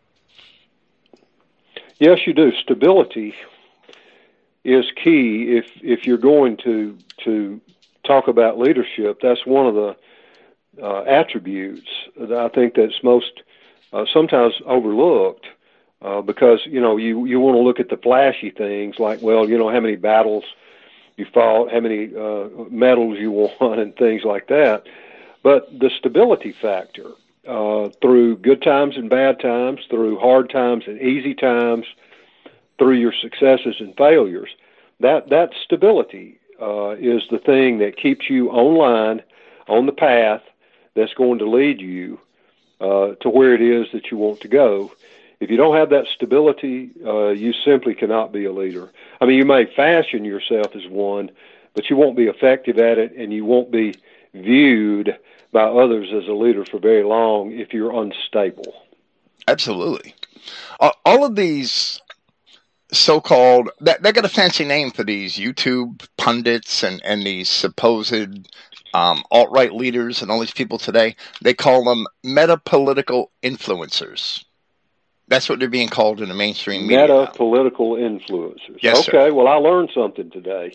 Yes, you do. Stability is key if you're going to talk about leadership. That's one of the attributes that I think that's most sometimes overlooked, because you want to look at the flashy things like, well, how many battles you fought, how many medals you won, and things like that. But the stability factor, through good times and bad times, through hard times and easy times, through your successes and failures, that stability is the thing that keeps you online, on the path that's going to lead you to where it is that you want to go. If you don't have that stability, you simply cannot be a leader. I mean, you may fashion yourself as one, but you won't be effective at it, and you won't be viewed by others as a leader for very long if you're unstable. Absolutely. All of these so-called, they got a fancy name for these YouTube pundits and these supposed alt-right leaders and all these people today. They call them meta-political influencers. That's what they're being called in the mainstream media. Meta-political influencers. Yes, okay, sir. Well, I learned something today.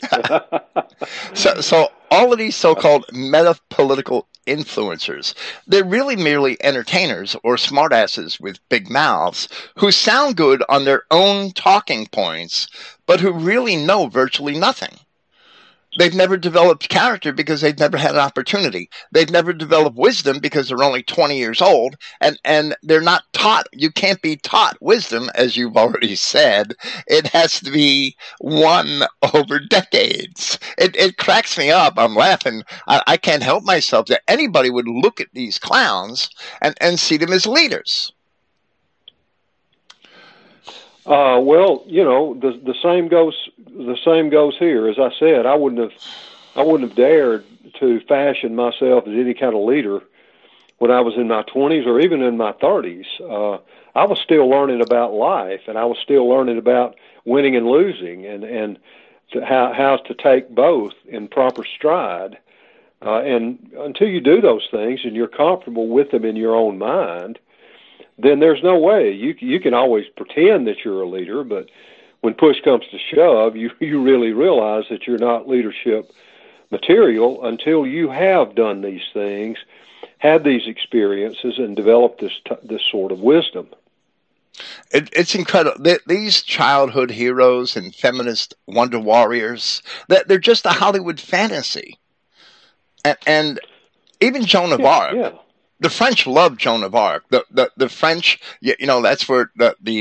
So all of these so-called meta-political influencers, they're really merely entertainers or smartasses with big mouths who sound good on their own talking points, but who really know virtually nothing. They've never developed character because they've never had an opportunity. They've never developed wisdom because they're only 20 years old, and they're not taught. You can't be taught wisdom, as you've already said. It has to be won over decades. It cracks me up. I'm laughing. I can't help myself that anybody would look at these clowns and see them as leaders. Well, the same goes here. As I said, I wouldn't have dared to fashion myself as any kind of leader when I was in my 20s or even in my 30s. I was still learning about life, and I was still learning about winning and losing, and how to take both in proper stride. And until you do those things and you're comfortable with them in your own mind, then there's no way. You can always pretend that you're a leader, but when push comes to shove, you really realize that you're not leadership material until you have done these things, had these experiences, and developed this sort of wisdom. It's incredible. These childhood heroes and feminist wonder warriors, they're just a Hollywood fantasy. And even Joan of Arc, Yeah. the French loved Joan of Arc. The French, that's where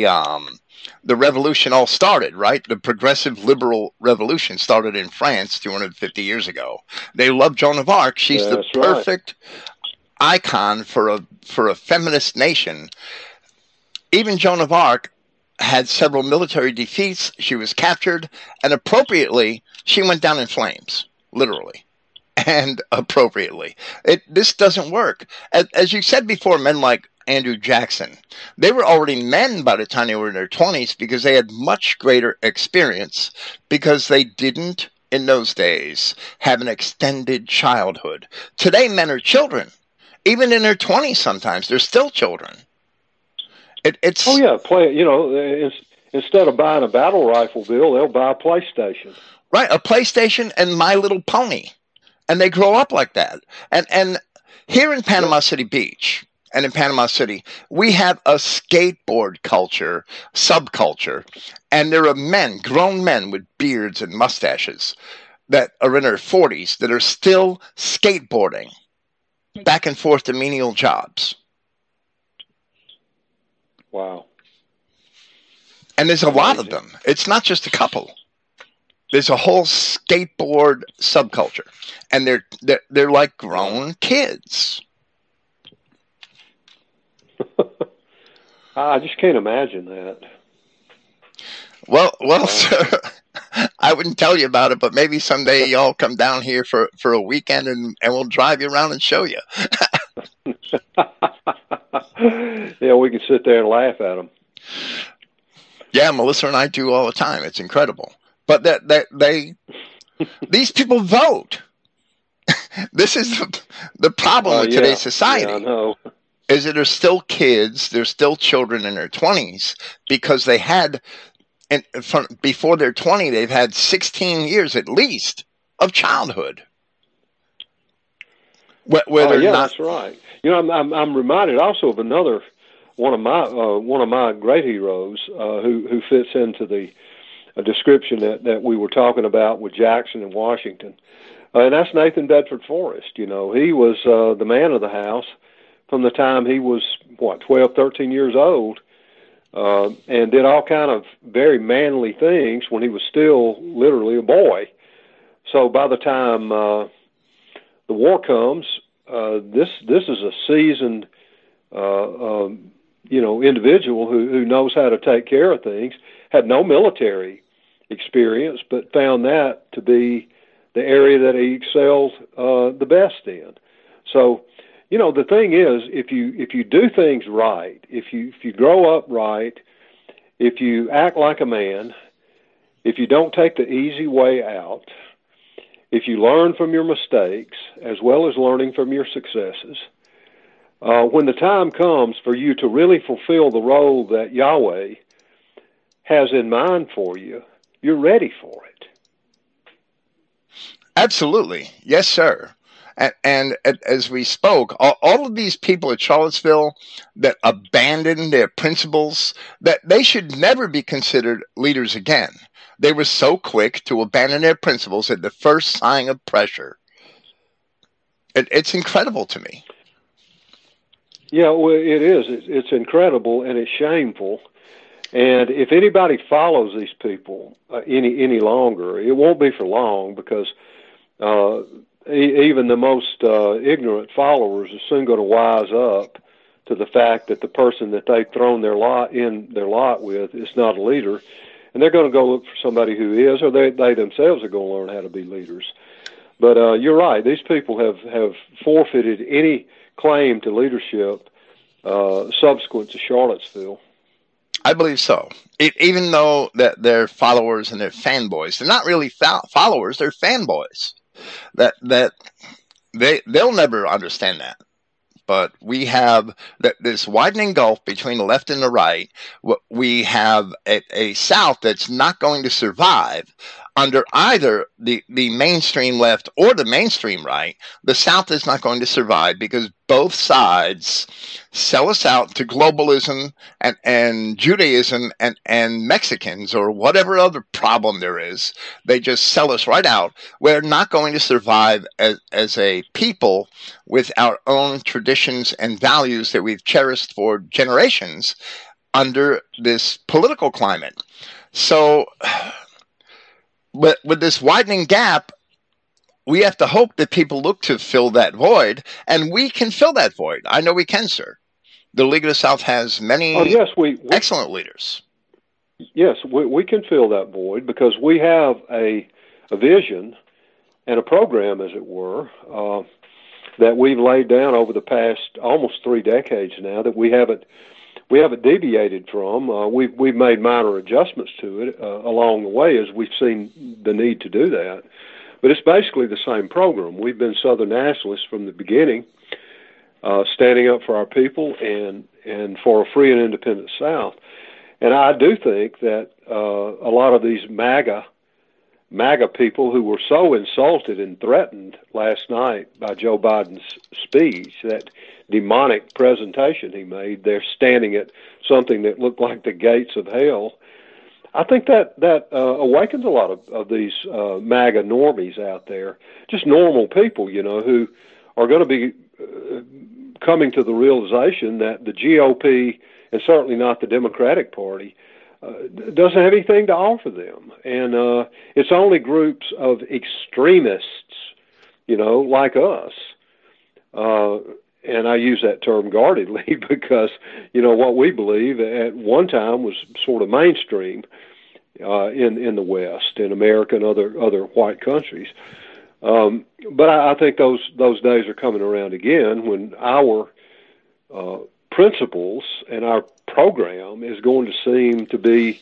the revolution all started, right? The progressive liberal revolution started in France 250 years ago. They love Joan of Arc. She's the That's right. perfect icon for a feminist nation. Even Joan of Arc had several military defeats. She was captured, and appropriately, she went down in flames, literally. And appropriately. This doesn't work. As you said before, men like Andrew Jackson, they were already men by the time they were in their 20s because they had much greater experience because they didn't, in those days, have an extended childhood. Today, men are children. Even in their 20s sometimes, they're still children. It's Oh yeah, instead of buying a battle rifle, Bill, they'll buy a PlayStation. right, a PlayStation and My Little Pony. And they grow up like that. And here in Panama City Beach and in Panama City, we have a skateboard culture, subculture, and there are men, grown men with beards and mustaches that are in their 40s that are still skateboarding back and forth to menial jobs. Wow. And there's a lot of them. It's not just a couple. There's a whole skateboard subculture, and they're like grown kids. I just can't imagine that. Well, sir, I wouldn't tell you about it, but maybe someday y'all come down here for a weekend, and we'll drive you around and show you. Yeah, we can sit there and laugh at them. Yeah, Melissa and I do all the time. It's incredible. But these people vote. This is the problem with today's society. Yeah, I know. Is that they're still kids, they're still children in their 20s because they had, before they're 20, they've had 16 years at least of childhood. That's right. I'm reminded also of another one of my great heroes who fits into the description that we were talking about with Jackson and Washington, and that's Nathan Bedford Forrest. He was the man of the house from the time he was 12, 13 years old, and did all kind of very manly things when he was still literally a boy. So by the time the war comes, this is a seasoned individual who knows how to take care of things. Had no military experience, but found that to be the area that he excelled the best in. So, the thing is, if you do things right, if you grow up right, if you act like a man, if you don't take the easy way out, if you learn from your mistakes as well as learning from your successes, when the time comes for you to really fulfill the role that Yahweh has in mind for you, you're ready for it. Absolutely. Yes, sir. And as we spoke, all of these people at Charlottesville that abandoned their principles, that they should never be considered leaders again. They were so quick to abandon their principles at the first sign of pressure. It's incredible to me. Yeah, well, it is. It's incredible, and it's shameful. And if anybody follows these people any longer, it won't be for long, because even the most ignorant followers are soon going to wise up to the fact that the person that they've thrown their lot with is not a leader, and they're going to go look for somebody who is, or they themselves are going to learn how to be leaders. But you're right; these people have forfeited any claim to leadership subsequent to Charlottesville. I believe so. Even though that they're followers and they're fanboys, they're not really followers; they're fanboys. That they'll never understand that. But we have this widening gulf between the left and the right. We have a South that's not going to survive under either the mainstream left or the mainstream right. The South is not going to survive because both sides sell us out to globalism and Judaism and Mexicans or whatever other problem there is. They just sell us right out. We're not going to survive as a people with our own traditions and values that we've cherished for generations under this political climate. So with this widening gap, we have to hope that people look to fill that void, and we can fill that void. I know we can, sir. The League of the South has many excellent leaders. Yes, we can fill that void because we have a vision and a program, as it were, that we've laid down over the past almost 3 decades now that we haven't deviated from. We've made minor adjustments to it along the way as we've seen the need to do that. But it's basically the same program. We've been Southern nationalists from the beginning, standing up for our people and for a free and independent South. And I do think that a lot of these MAGA people who were so insulted and threatened last night by Joe Biden's speech, that demonic presentation he made, they're standing at something that looked like the gates of hell. I think that awakens a lot of these MAGA normies out there, just normal people, who are going to be coming to the realization that the GOP, and certainly not the Democratic Party, doesn't have anything to offer them. And it's only groups of extremists, like us. And I use that term guardedly because, what we believe at one time was sort of mainstream in the West, in America and other white countries. But I think those days are coming around again when our principles and our program is going to seem to be,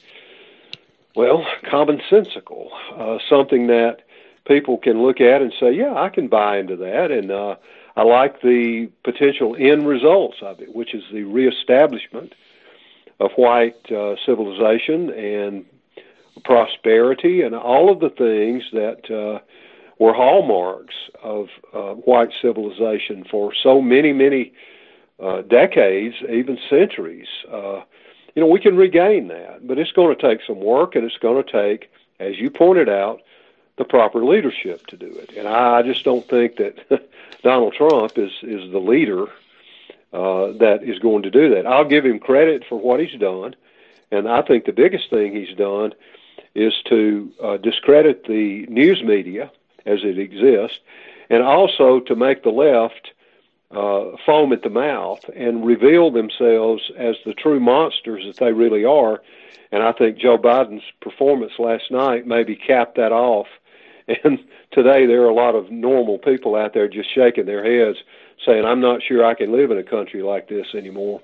commonsensical, something that people can look at and say, yeah, I can buy into that, and I like the potential end results of it, which is the reestablishment of white civilization and prosperity and all of the things that were hallmarks of white civilization for so many decades, even centuries. We can regain that, but it's going to take some work, and it's going to take, as you pointed out, the proper leadership to do it. And I just don't think that Donald Trump is the leader that is going to do that. I'll give him credit for what he's done, and I think the biggest thing he's done is to discredit the news media as it exists, and also to make the left foam at the mouth and reveal themselves as the true monsters that they really are. And I think Joe Biden's performance last night maybe capped that off. And today there are a lot of normal people out there just shaking their heads saying, I'm not sure I can live in a country like this anymore.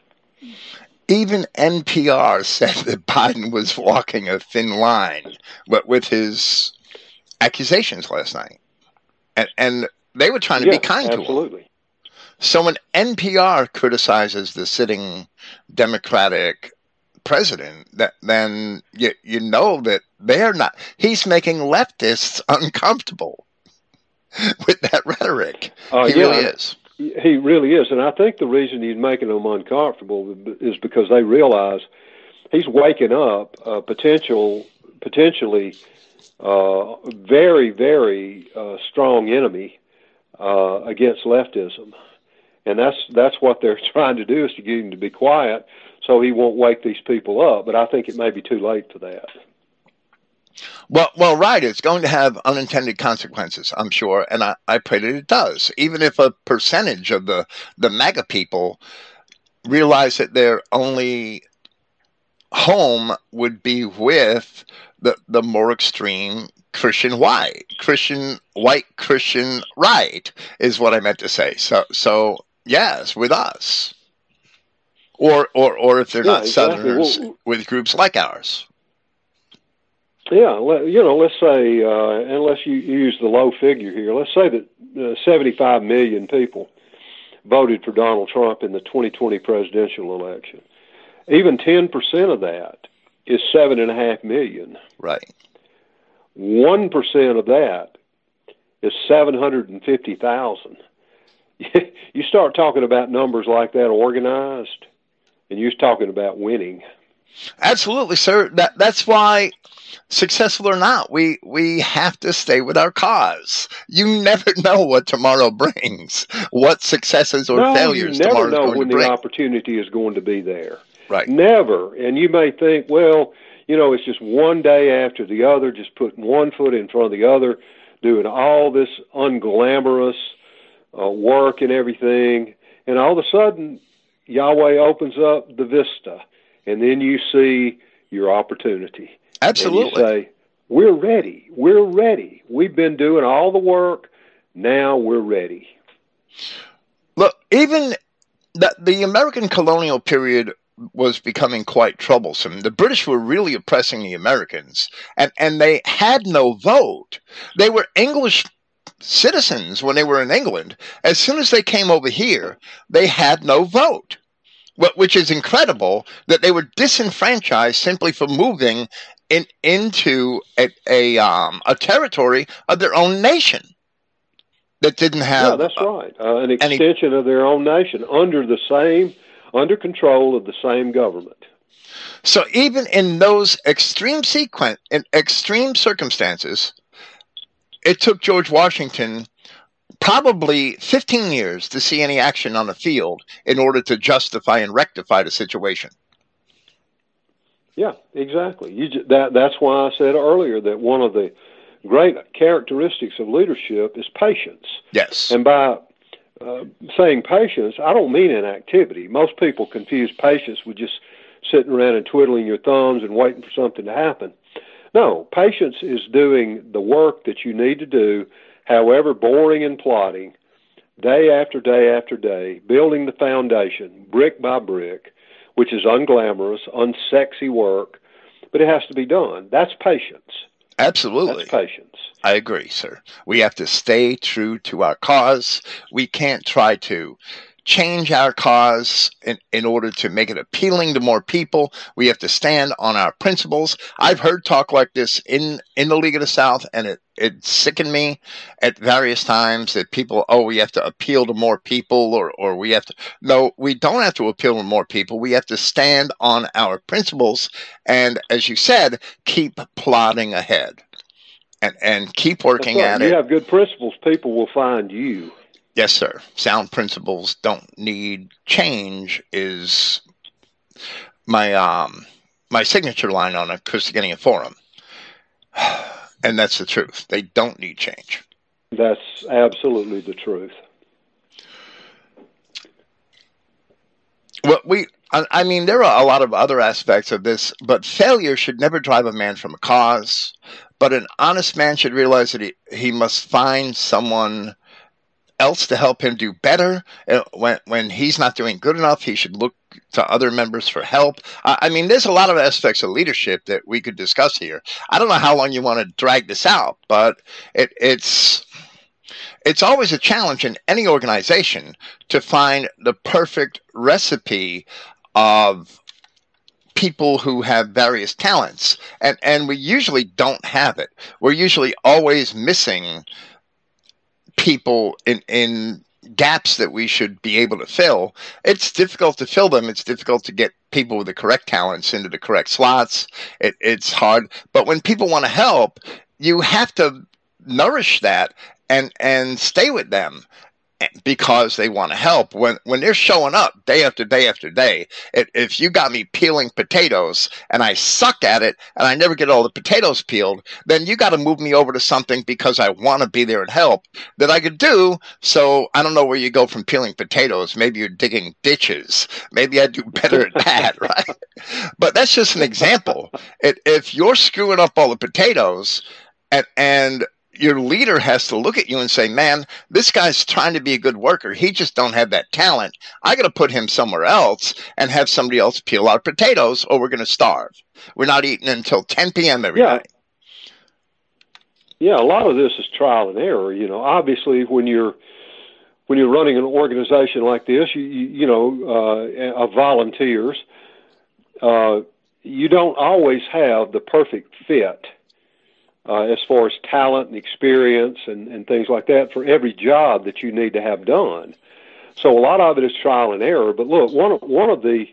Even NPR said that Biden was walking a thin line, but with his accusations last night. And they were trying to be kind to him. So when NPR criticizes the sitting Democratic president, then you know that they're not. He's making leftists uncomfortable with that rhetoric. Really is. He really is, and I think the reason he's making them uncomfortable is because they realize he's waking up a potentially very, very strong enemy against leftism. And that's what they're trying to do, is to get him to be quiet so he won't wake these people up. But I think it may be too late for that. Well, right. It's going to have unintended consequences, I'm sure, and I pray that it does. Even if a percentage of the MAGA people realize that their only home would be with the more extreme Christian white Christian right is what I meant to say. So yes, with us, or if they're not exactly. Southerners, with groups like ours. Yeah, let's say, unless you use the low figure here, let's say that 75 million people voted for Donald Trump in the 2020 presidential election. Even 10% of that is 7.5 million. Right. 1% of that is 750,000. You start talking about numbers like that organized, and you're talking about winning. Absolutely, sir. That's why, successful or not, we have to stay with our cause. You never know what tomorrow brings, what successes or failures tomorrow is going to bring. You never know when the opportunity is going to be there. Right. Never. And you may think, well, it's just one day after the other, just putting one foot in front of the other, doing all this unglamorous work and everything, and all of a sudden, Yahweh opens up the vista, and then you see your opportunity. Absolutely. And you say, we're ready. We're ready. We've been doing all the work. Now we're ready. Look, even the American colonial period was becoming quite troublesome. The British were really oppressing the Americans, and they had no vote. They were English citizens when they were in England. As soon as they came over here, they had no vote, which is incredible that they were disenfranchised simply for moving into a territory of their own nation that didn't have. Yeah, that's right. An extension of their own nation under control of the same government. So even in those extreme circumstances, it took George Washington probably 15 years to see any action on the field in order to justify and rectify the situation. Yeah, exactly. That's why I said earlier that one of the great characteristics of leadership is patience. Yes. And by saying patience, I don't mean inactivity. Most people confuse patience with just sitting around and twiddling your thumbs and waiting for something to happen. No, patience is doing the work that you need to do, however boring and plodding, day after day after day, building the foundation brick by brick, which is unglamorous, unsexy work, but it has to be done. That's patience. Absolutely. That's patience. I agree, sir. We have to stay true to our cause. We can't try to change our cause in order to make it appealing to more people. We have to stand on our principles. I've heard talk like this in the League of the South, and it sickened me at various times that people, we have to appeal to more people, or we have to. No, we don't have to appeal to more people. We have to stand on our principles, and as you said, keep plodding ahead and keep working at it. If you have good principles, people will find you. Yes, sir. Sound principles don't need change is my signature line on a Christogenea forum. And that's the truth. They don't need change. That's absolutely the truth. Well, I mean, there are a lot of other aspects of this, but failure should never drive a man from a cause. But an honest man should realize that he must find someone else to help him do better. When he's not doing good enough, he should look to other members for help. I mean, there's a lot of aspects of leadership that we could discuss here. I don't know how long you want to drag this out, but it's always a challenge in any organization to find the perfect recipe of people who have various talents. And we usually don't have it. We're usually always missing people in gaps that we should be able to fill. It's difficult to fill them. It's difficult to get people with the correct talents into the correct slots. It's hard. But when people want to help, you have to nourish that and stay with them. because they want to help. When they're showing up day after day after day, if you got me peeling potatoes and I suck at it and I never get all the potatoes peeled, then you got to move me over to something because I want to be there and help that I could do. So I don't know where you go from peeling potatoes. Maybe you're digging ditches. Maybe I do better at that, right? But that's just an example. If you're screwing up all the potatoes and your leader has to look at you and say, man, this guy's trying to be a good worker. He just don't have that talent. I got to put him somewhere else and have somebody else peel our potatoes or we're going to starve. We're not eating until 10 p.m. every night. Yeah, a lot of this is trial and error. Obviously when you're running an organization like this, of volunteers, you don't always have the perfect fit. As far as talent and experience and things like that for every job that you need to have done. So a lot of it is trial and error. But look, one of the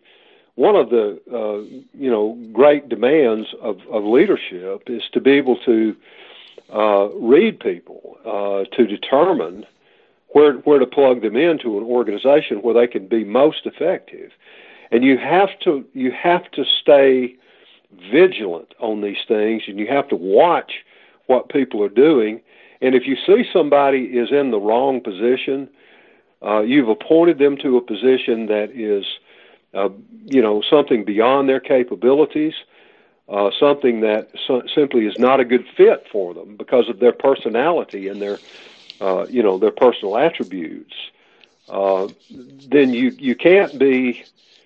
great demands of leadership is to be able to read people, to determine where to plug them into an organization where they can be most effective. And you have to stay vigilant on these things, and you have to watch what people are doing. And if you see somebody is in the wrong position, you've appointed them to a position that is, something beyond their capabilities, something that simply is not a good fit for them because of their personality and their personal attributes. Then you can't be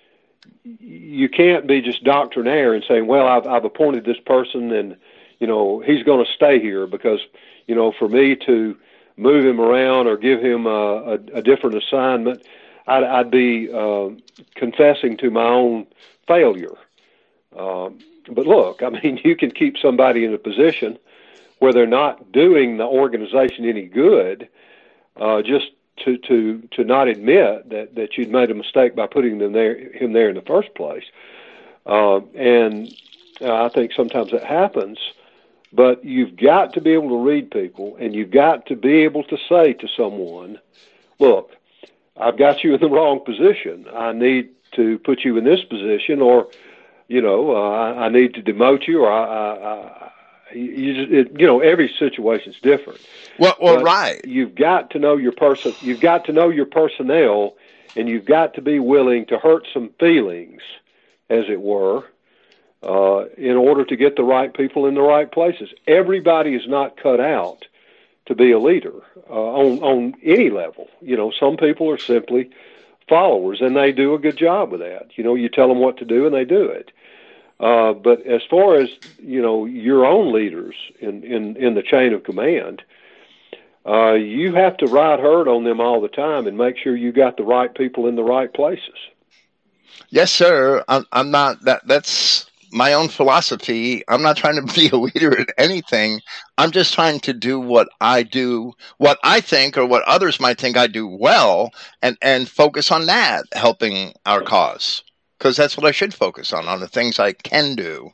just doctrinaire and saying, well, I've appointed this person and, he's going to stay here because, for me to move him around or give him a different assignment, I'd be confessing to my own failure. But look, you can keep somebody in a position where they're not doing the organization any good, just to not admit that you'd made a mistake by putting him there in the first place. And I think sometimes that happens, but you've got to be able to read people, and you've got to be able to say to someone, look, I've got you in the wrong position. I need to put you in this position, or, I need to demote you, or every situation's different. Well, right. You've got to know your person. You've got to know your personnel, and you've got to be willing to hurt some feelings, as it were, in order to get the right people in the right places. Everybody is not cut out to be a leader on any level. Some people are simply followers, and they do a good job with that. You tell them what to do, and they do it. But as far as your own leaders in the chain of command, you have to ride herd on them all the time and make sure you got the right people in the right places. Yes, sir. I'm not that's my own philosophy. I'm not trying to be a leader in anything. I'm just trying to do what I do, what I think or what others might think I do well, and focus on that, helping our cause. Because that's what I should focus on the things I can do.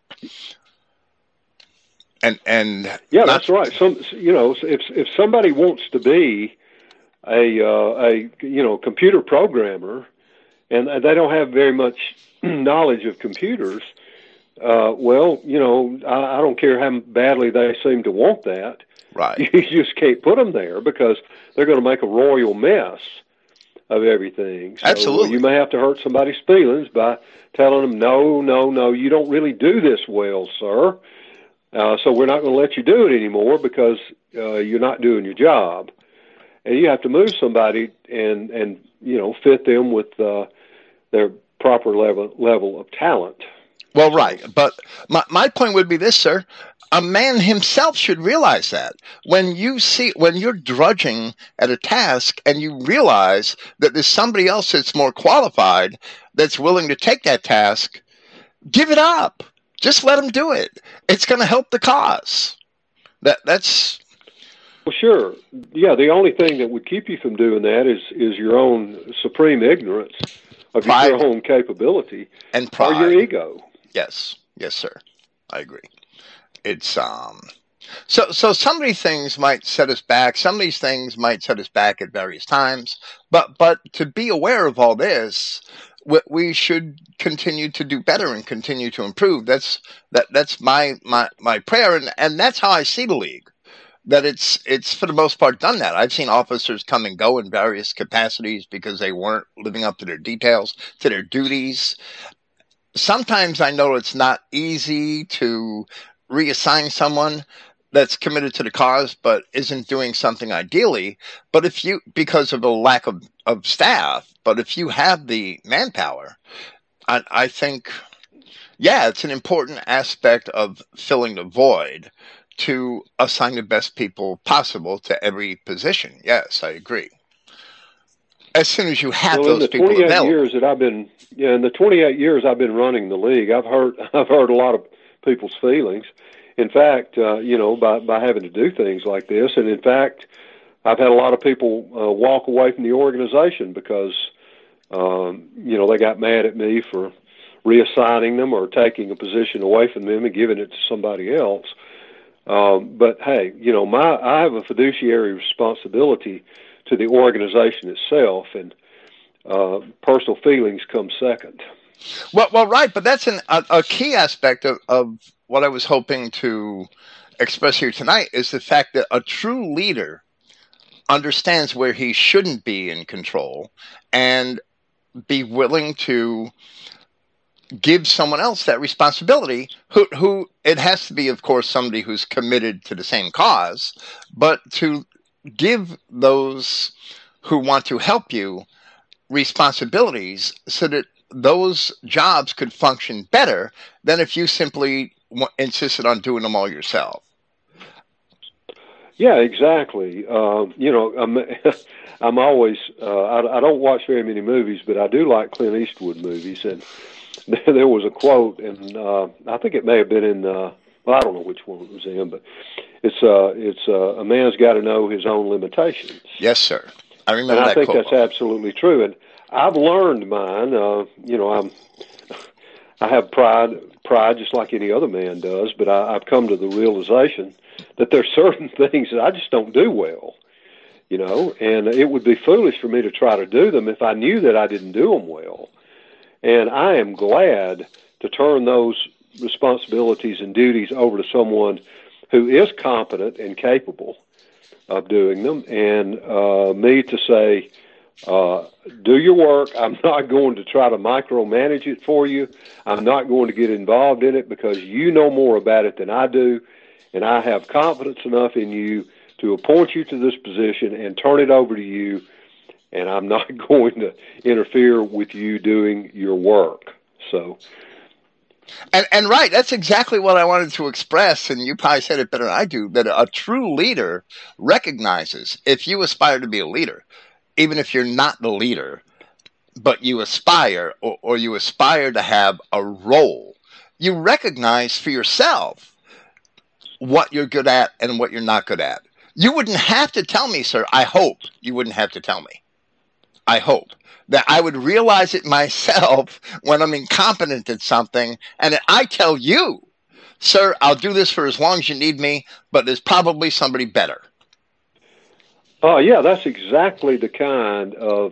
And yeah, that's right. If somebody wants to be a computer programmer, and they don't have very much knowledge of computers, I don't care how badly they seem to want that. Right. You just can't put them there because they're going to make a royal mess of everything. So absolutely. You may have to hurt somebody's feelings by telling them, no, you don't really do this well, sir. So we're not going to let you do it anymore because you're not doing your job. And you have to move somebody and fit them with their proper level of talent. Well, right. But my point would be this, sir. A man himself should realize that when you're drudging at a task and you realize that there's somebody else that's more qualified that's willing to take that task, give it up. Just let them do it. It's going to help the cause. That's well, sure. Yeah, the only thing that would keep you from doing that is your own supreme ignorance of pride, your own capability and pride. Or your ego. Yes, sir. I agree. It's So some of these things might set us back. Some of these things might set us back at various times. But to be aware of all this, we should continue to do better and continue to improve. That's my prayer, and that's how I see the league. That it's for the most part done that. I've seen officers come and go in various capacities because they weren't living up to their details, to their duties. Sometimes I know it's not easy to reassign someone that's committed to the cause but isn't doing something ideally. But if you, because of a lack of staff, but if you have the manpower, I think, yeah, it's an important aspect of filling the void to assign the best people possible to every position. Yes, I agree. As soon as you have Well, in those the people 28 available. years that I've been, yeah, in the 28 years I've been running the league, I've heard a lot of people's feelings. In fact, by having to do things like this, and in fact, I've had a lot of people walk away from the organization because, they got mad at me for reassigning them or taking a position away from them and giving it to somebody else. But hey, I have a fiduciary responsibility to the organization itself, and personal feelings come second. Well, right, but that's a key aspect of what I was hoping to express here tonight is the fact that a true leader understands where he shouldn't be in control and be willing to give someone else that responsibility who it has to be, of course, somebody who's committed to the same cause, but to give those who want to help you responsibilities so that those jobs could function better than if you simply insisted on doing them all yourself. Yeah, exactly. I'm always I don't watch very many movies, but I do like Clint Eastwood movies, and there was a quote, and I think it may have been in I don't know which one it was in, but it's a man's got to know his own limitations. Yes, sir. I And remember I that think quote. that's absolutely true. And I've learned mine. I have pride just like any other man does, but I've come to the realization that there's certain things that I just don't do well, and it would be foolish for me to try to do them if I knew that I didn't do them well. And I am glad to turn those responsibilities and duties over to someone who is competent and capable of doing them, and me to say, do your work. I'm not going to try to micromanage it for you. I'm not going to get involved in it because you know more about it than I do, and I have confidence enough in you to appoint you to this position and turn it over to you, and I'm not going to interfere with you doing your work. So, And right, that's exactly what I wanted to express, and you probably said it better than I do, that a true leader recognizes if you aspire to be a leader, even if you're not the leader, but you aspire or you aspire to have a role, you recognize for yourself what you're good at and what you're not good at. You wouldn't have to tell me, sir. I hope you wouldn't have to tell me. I hope that I would realize it myself when I'm incompetent at something, and that I tell you, sir, I'll do this for as long as you need me, but there's probably somebody better. Yeah, that's exactly the kind of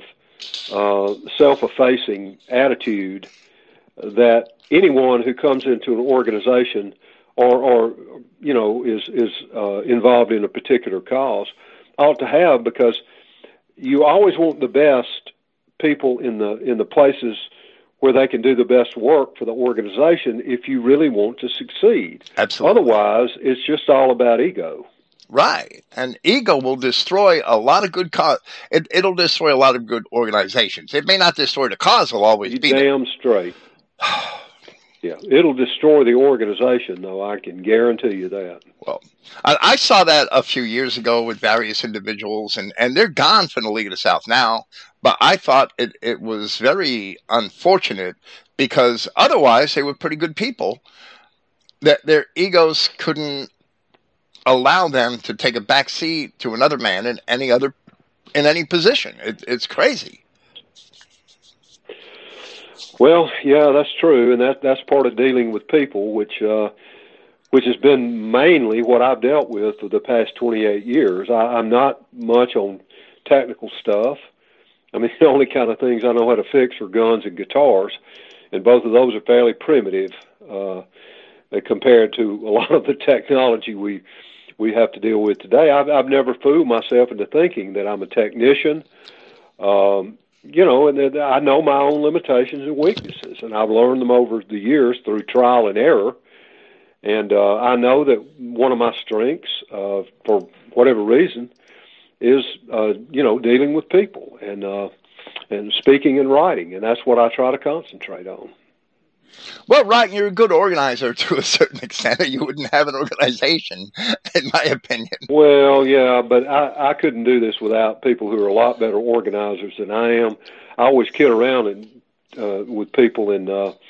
self-effacing attitude that anyone who comes into an organization or is involved in a particular cause ought to have, because you always want the best people in the places where they can do the best work for the organization if you really want to succeed. Absolutely. Otherwise, it's just all about ego. Right. And ego will destroy a lot of good cause. It'll destroy a lot of good organizations. It may not destroy the cause, will always be there. Damn straight. Yeah, it'll destroy the organization, though. I can guarantee you that. Well, I saw that a few years ago with various individuals, and they're gone from the League of the South now. But I thought it was very unfortunate because otherwise they were pretty good people. That their egos couldn't allow them to take a back seat to another man in any position. It's crazy. Well, yeah, that's true, and that's part of dealing with people, which which has been mainly what I've dealt with for the past 28 years. I'm not much on technical stuff. I mean, the only kind of things I know how to fix are guns and guitars, and both of those are fairly primitive compared to a lot of the technology we have to deal with today. I've never fooled myself into thinking that I'm a technician. And I know my own limitations and weaknesses, and I've learned them over the years through trial and error. And I know that one of my strengths, for whatever reason, is dealing with people and speaking and writing, and that's what I try to concentrate on. Well, right, you're a good organizer to a certain extent, or you wouldn't have an organization, in my opinion. Well, yeah, but I couldn't do this without people who are a lot better organizers than I am. I always kid around with people and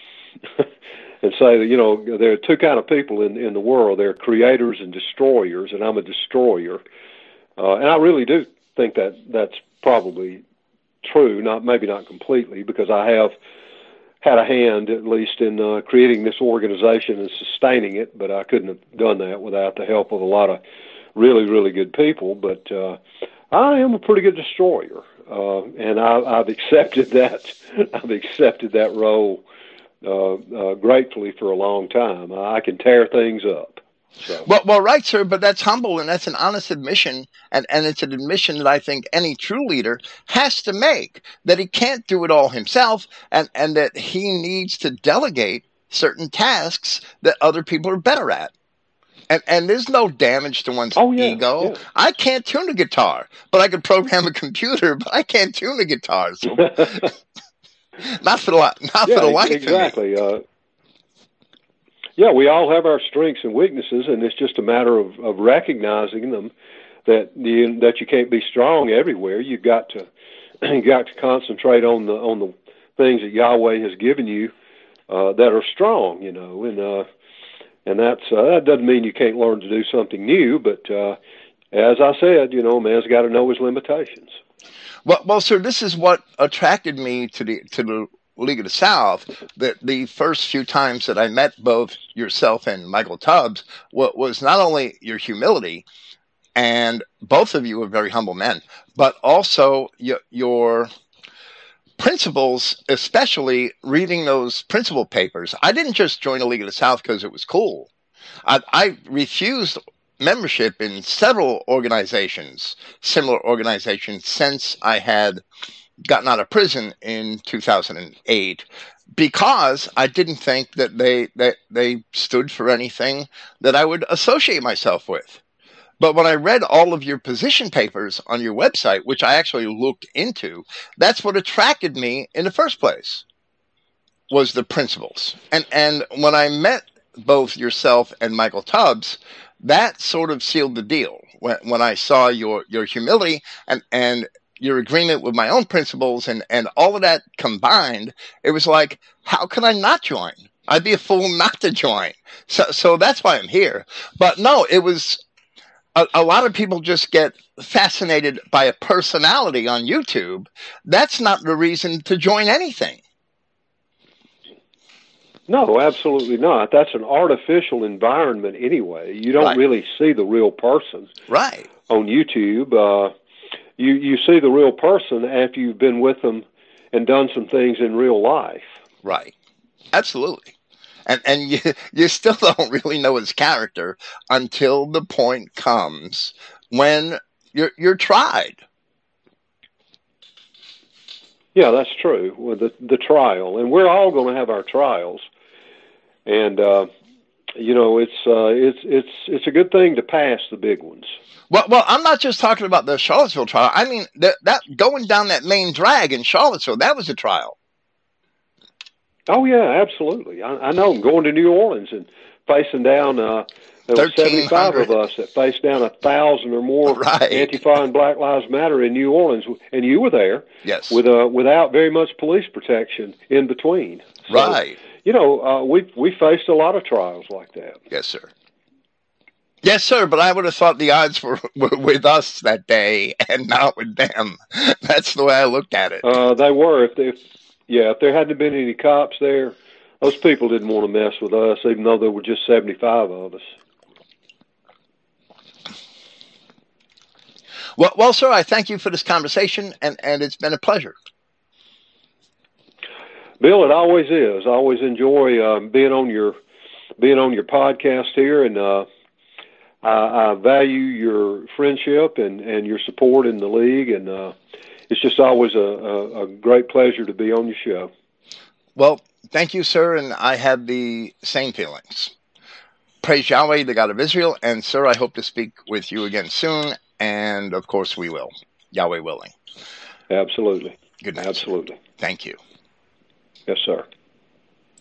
say that, there are two kind of people in the world. There are creators and destroyers, and I'm a destroyer. And I really do think that that's probably true, maybe not completely, because I have had a hand, at least, in creating this organization and sustaining it, but I couldn't have done that without the help of a lot of really, really good people. But I am a pretty good destroyer, and I've accepted that. I've accepted that role gratefully for a long time. I can tear things up. So. Well, right, sir, but that's humble, and that's an honest admission, and it's an admission that I think any true leader has to make, that he can't do it all himself, and that he needs to delegate certain tasks that other people are better at. And there's no damage to one's ego. Yeah. I can't tune a guitar, but I can program a computer, but I can't tune a guitar. So not for the life exactly. of me. Yeah, we all have our strengths and weaknesses, and it's just a matter of recognizing them. That you can't be strong everywhere. You've got to concentrate on the things that Yahweh has given you that are strong. And that doesn't mean you can't learn to do something new. But as I said, a man's got to know his limitations. Well, sir, this is what attracted me to the League of the South. The first few times that I met both yourself and Michael Tubbs was not only your humility, and both of you are very humble men, but also your principles, especially reading those principle papers. I didn't just join the League of the South because it was cool. I refused membership in several organizations, similar organizations, since I had gotten out of prison in 2008, because I didn't think that they stood for anything that I would associate myself with. But when I read all of your position papers on your website, which I actually looked into, that's what attracted me in the first place, was the principles. And when I met both yourself and Michael Tubbs, that sort of sealed the deal. When I saw your humility and your agreement with my own principles and all of that combined, it was like, how can I not join? I'd be a fool not to join. So that's why I'm here. But no, it was a lot of people just get fascinated by a personality on YouTube. That's not the reason to join anything. No, absolutely not. That's an artificial environment anyway. You don't really see the real person on YouTube. You see the real person after you've been with them and done some things in real life. Right. Absolutely. And you still don't really know his character until the point comes when you're tried. Yeah, that's true. With the trial, and we're all going to have our trials, and it's a good thing to pass the big ones. Well, I'm not just talking about the Charlottesville trial. I mean that going down that main drag in Charlottesville, that was a trial. Oh yeah, absolutely. I know. Going to New Orleans and facing down. There were 75 of us that faced down 1,000 or more Antifa and Black Lives Matter in New Orleans, and you were there. Yes. Without very much police protection in between. So, right. We faced a lot of trials like that. Yes, sir. Yes, sir, but I would have thought the odds were with us that day and not with them. That's the way I looked at it. They were. If there hadn't been any cops there, those people didn't want to mess with us, even though there were just 75 of us. Well, sir, I thank you for this conversation, and it's been a pleasure. Bill, it always is. I always enjoy being on your podcast here, and I value your friendship and your support in the league, and it's just always a great pleasure to be on your show. Well, thank you, sir, and I have the same feelings. Praise Yahweh, the God of Israel, and sir, I hope to speak with you again soon, and of course we will, Yahweh willing. Absolutely. Good night. Absolutely. Sir. Thank you. Yes, sir.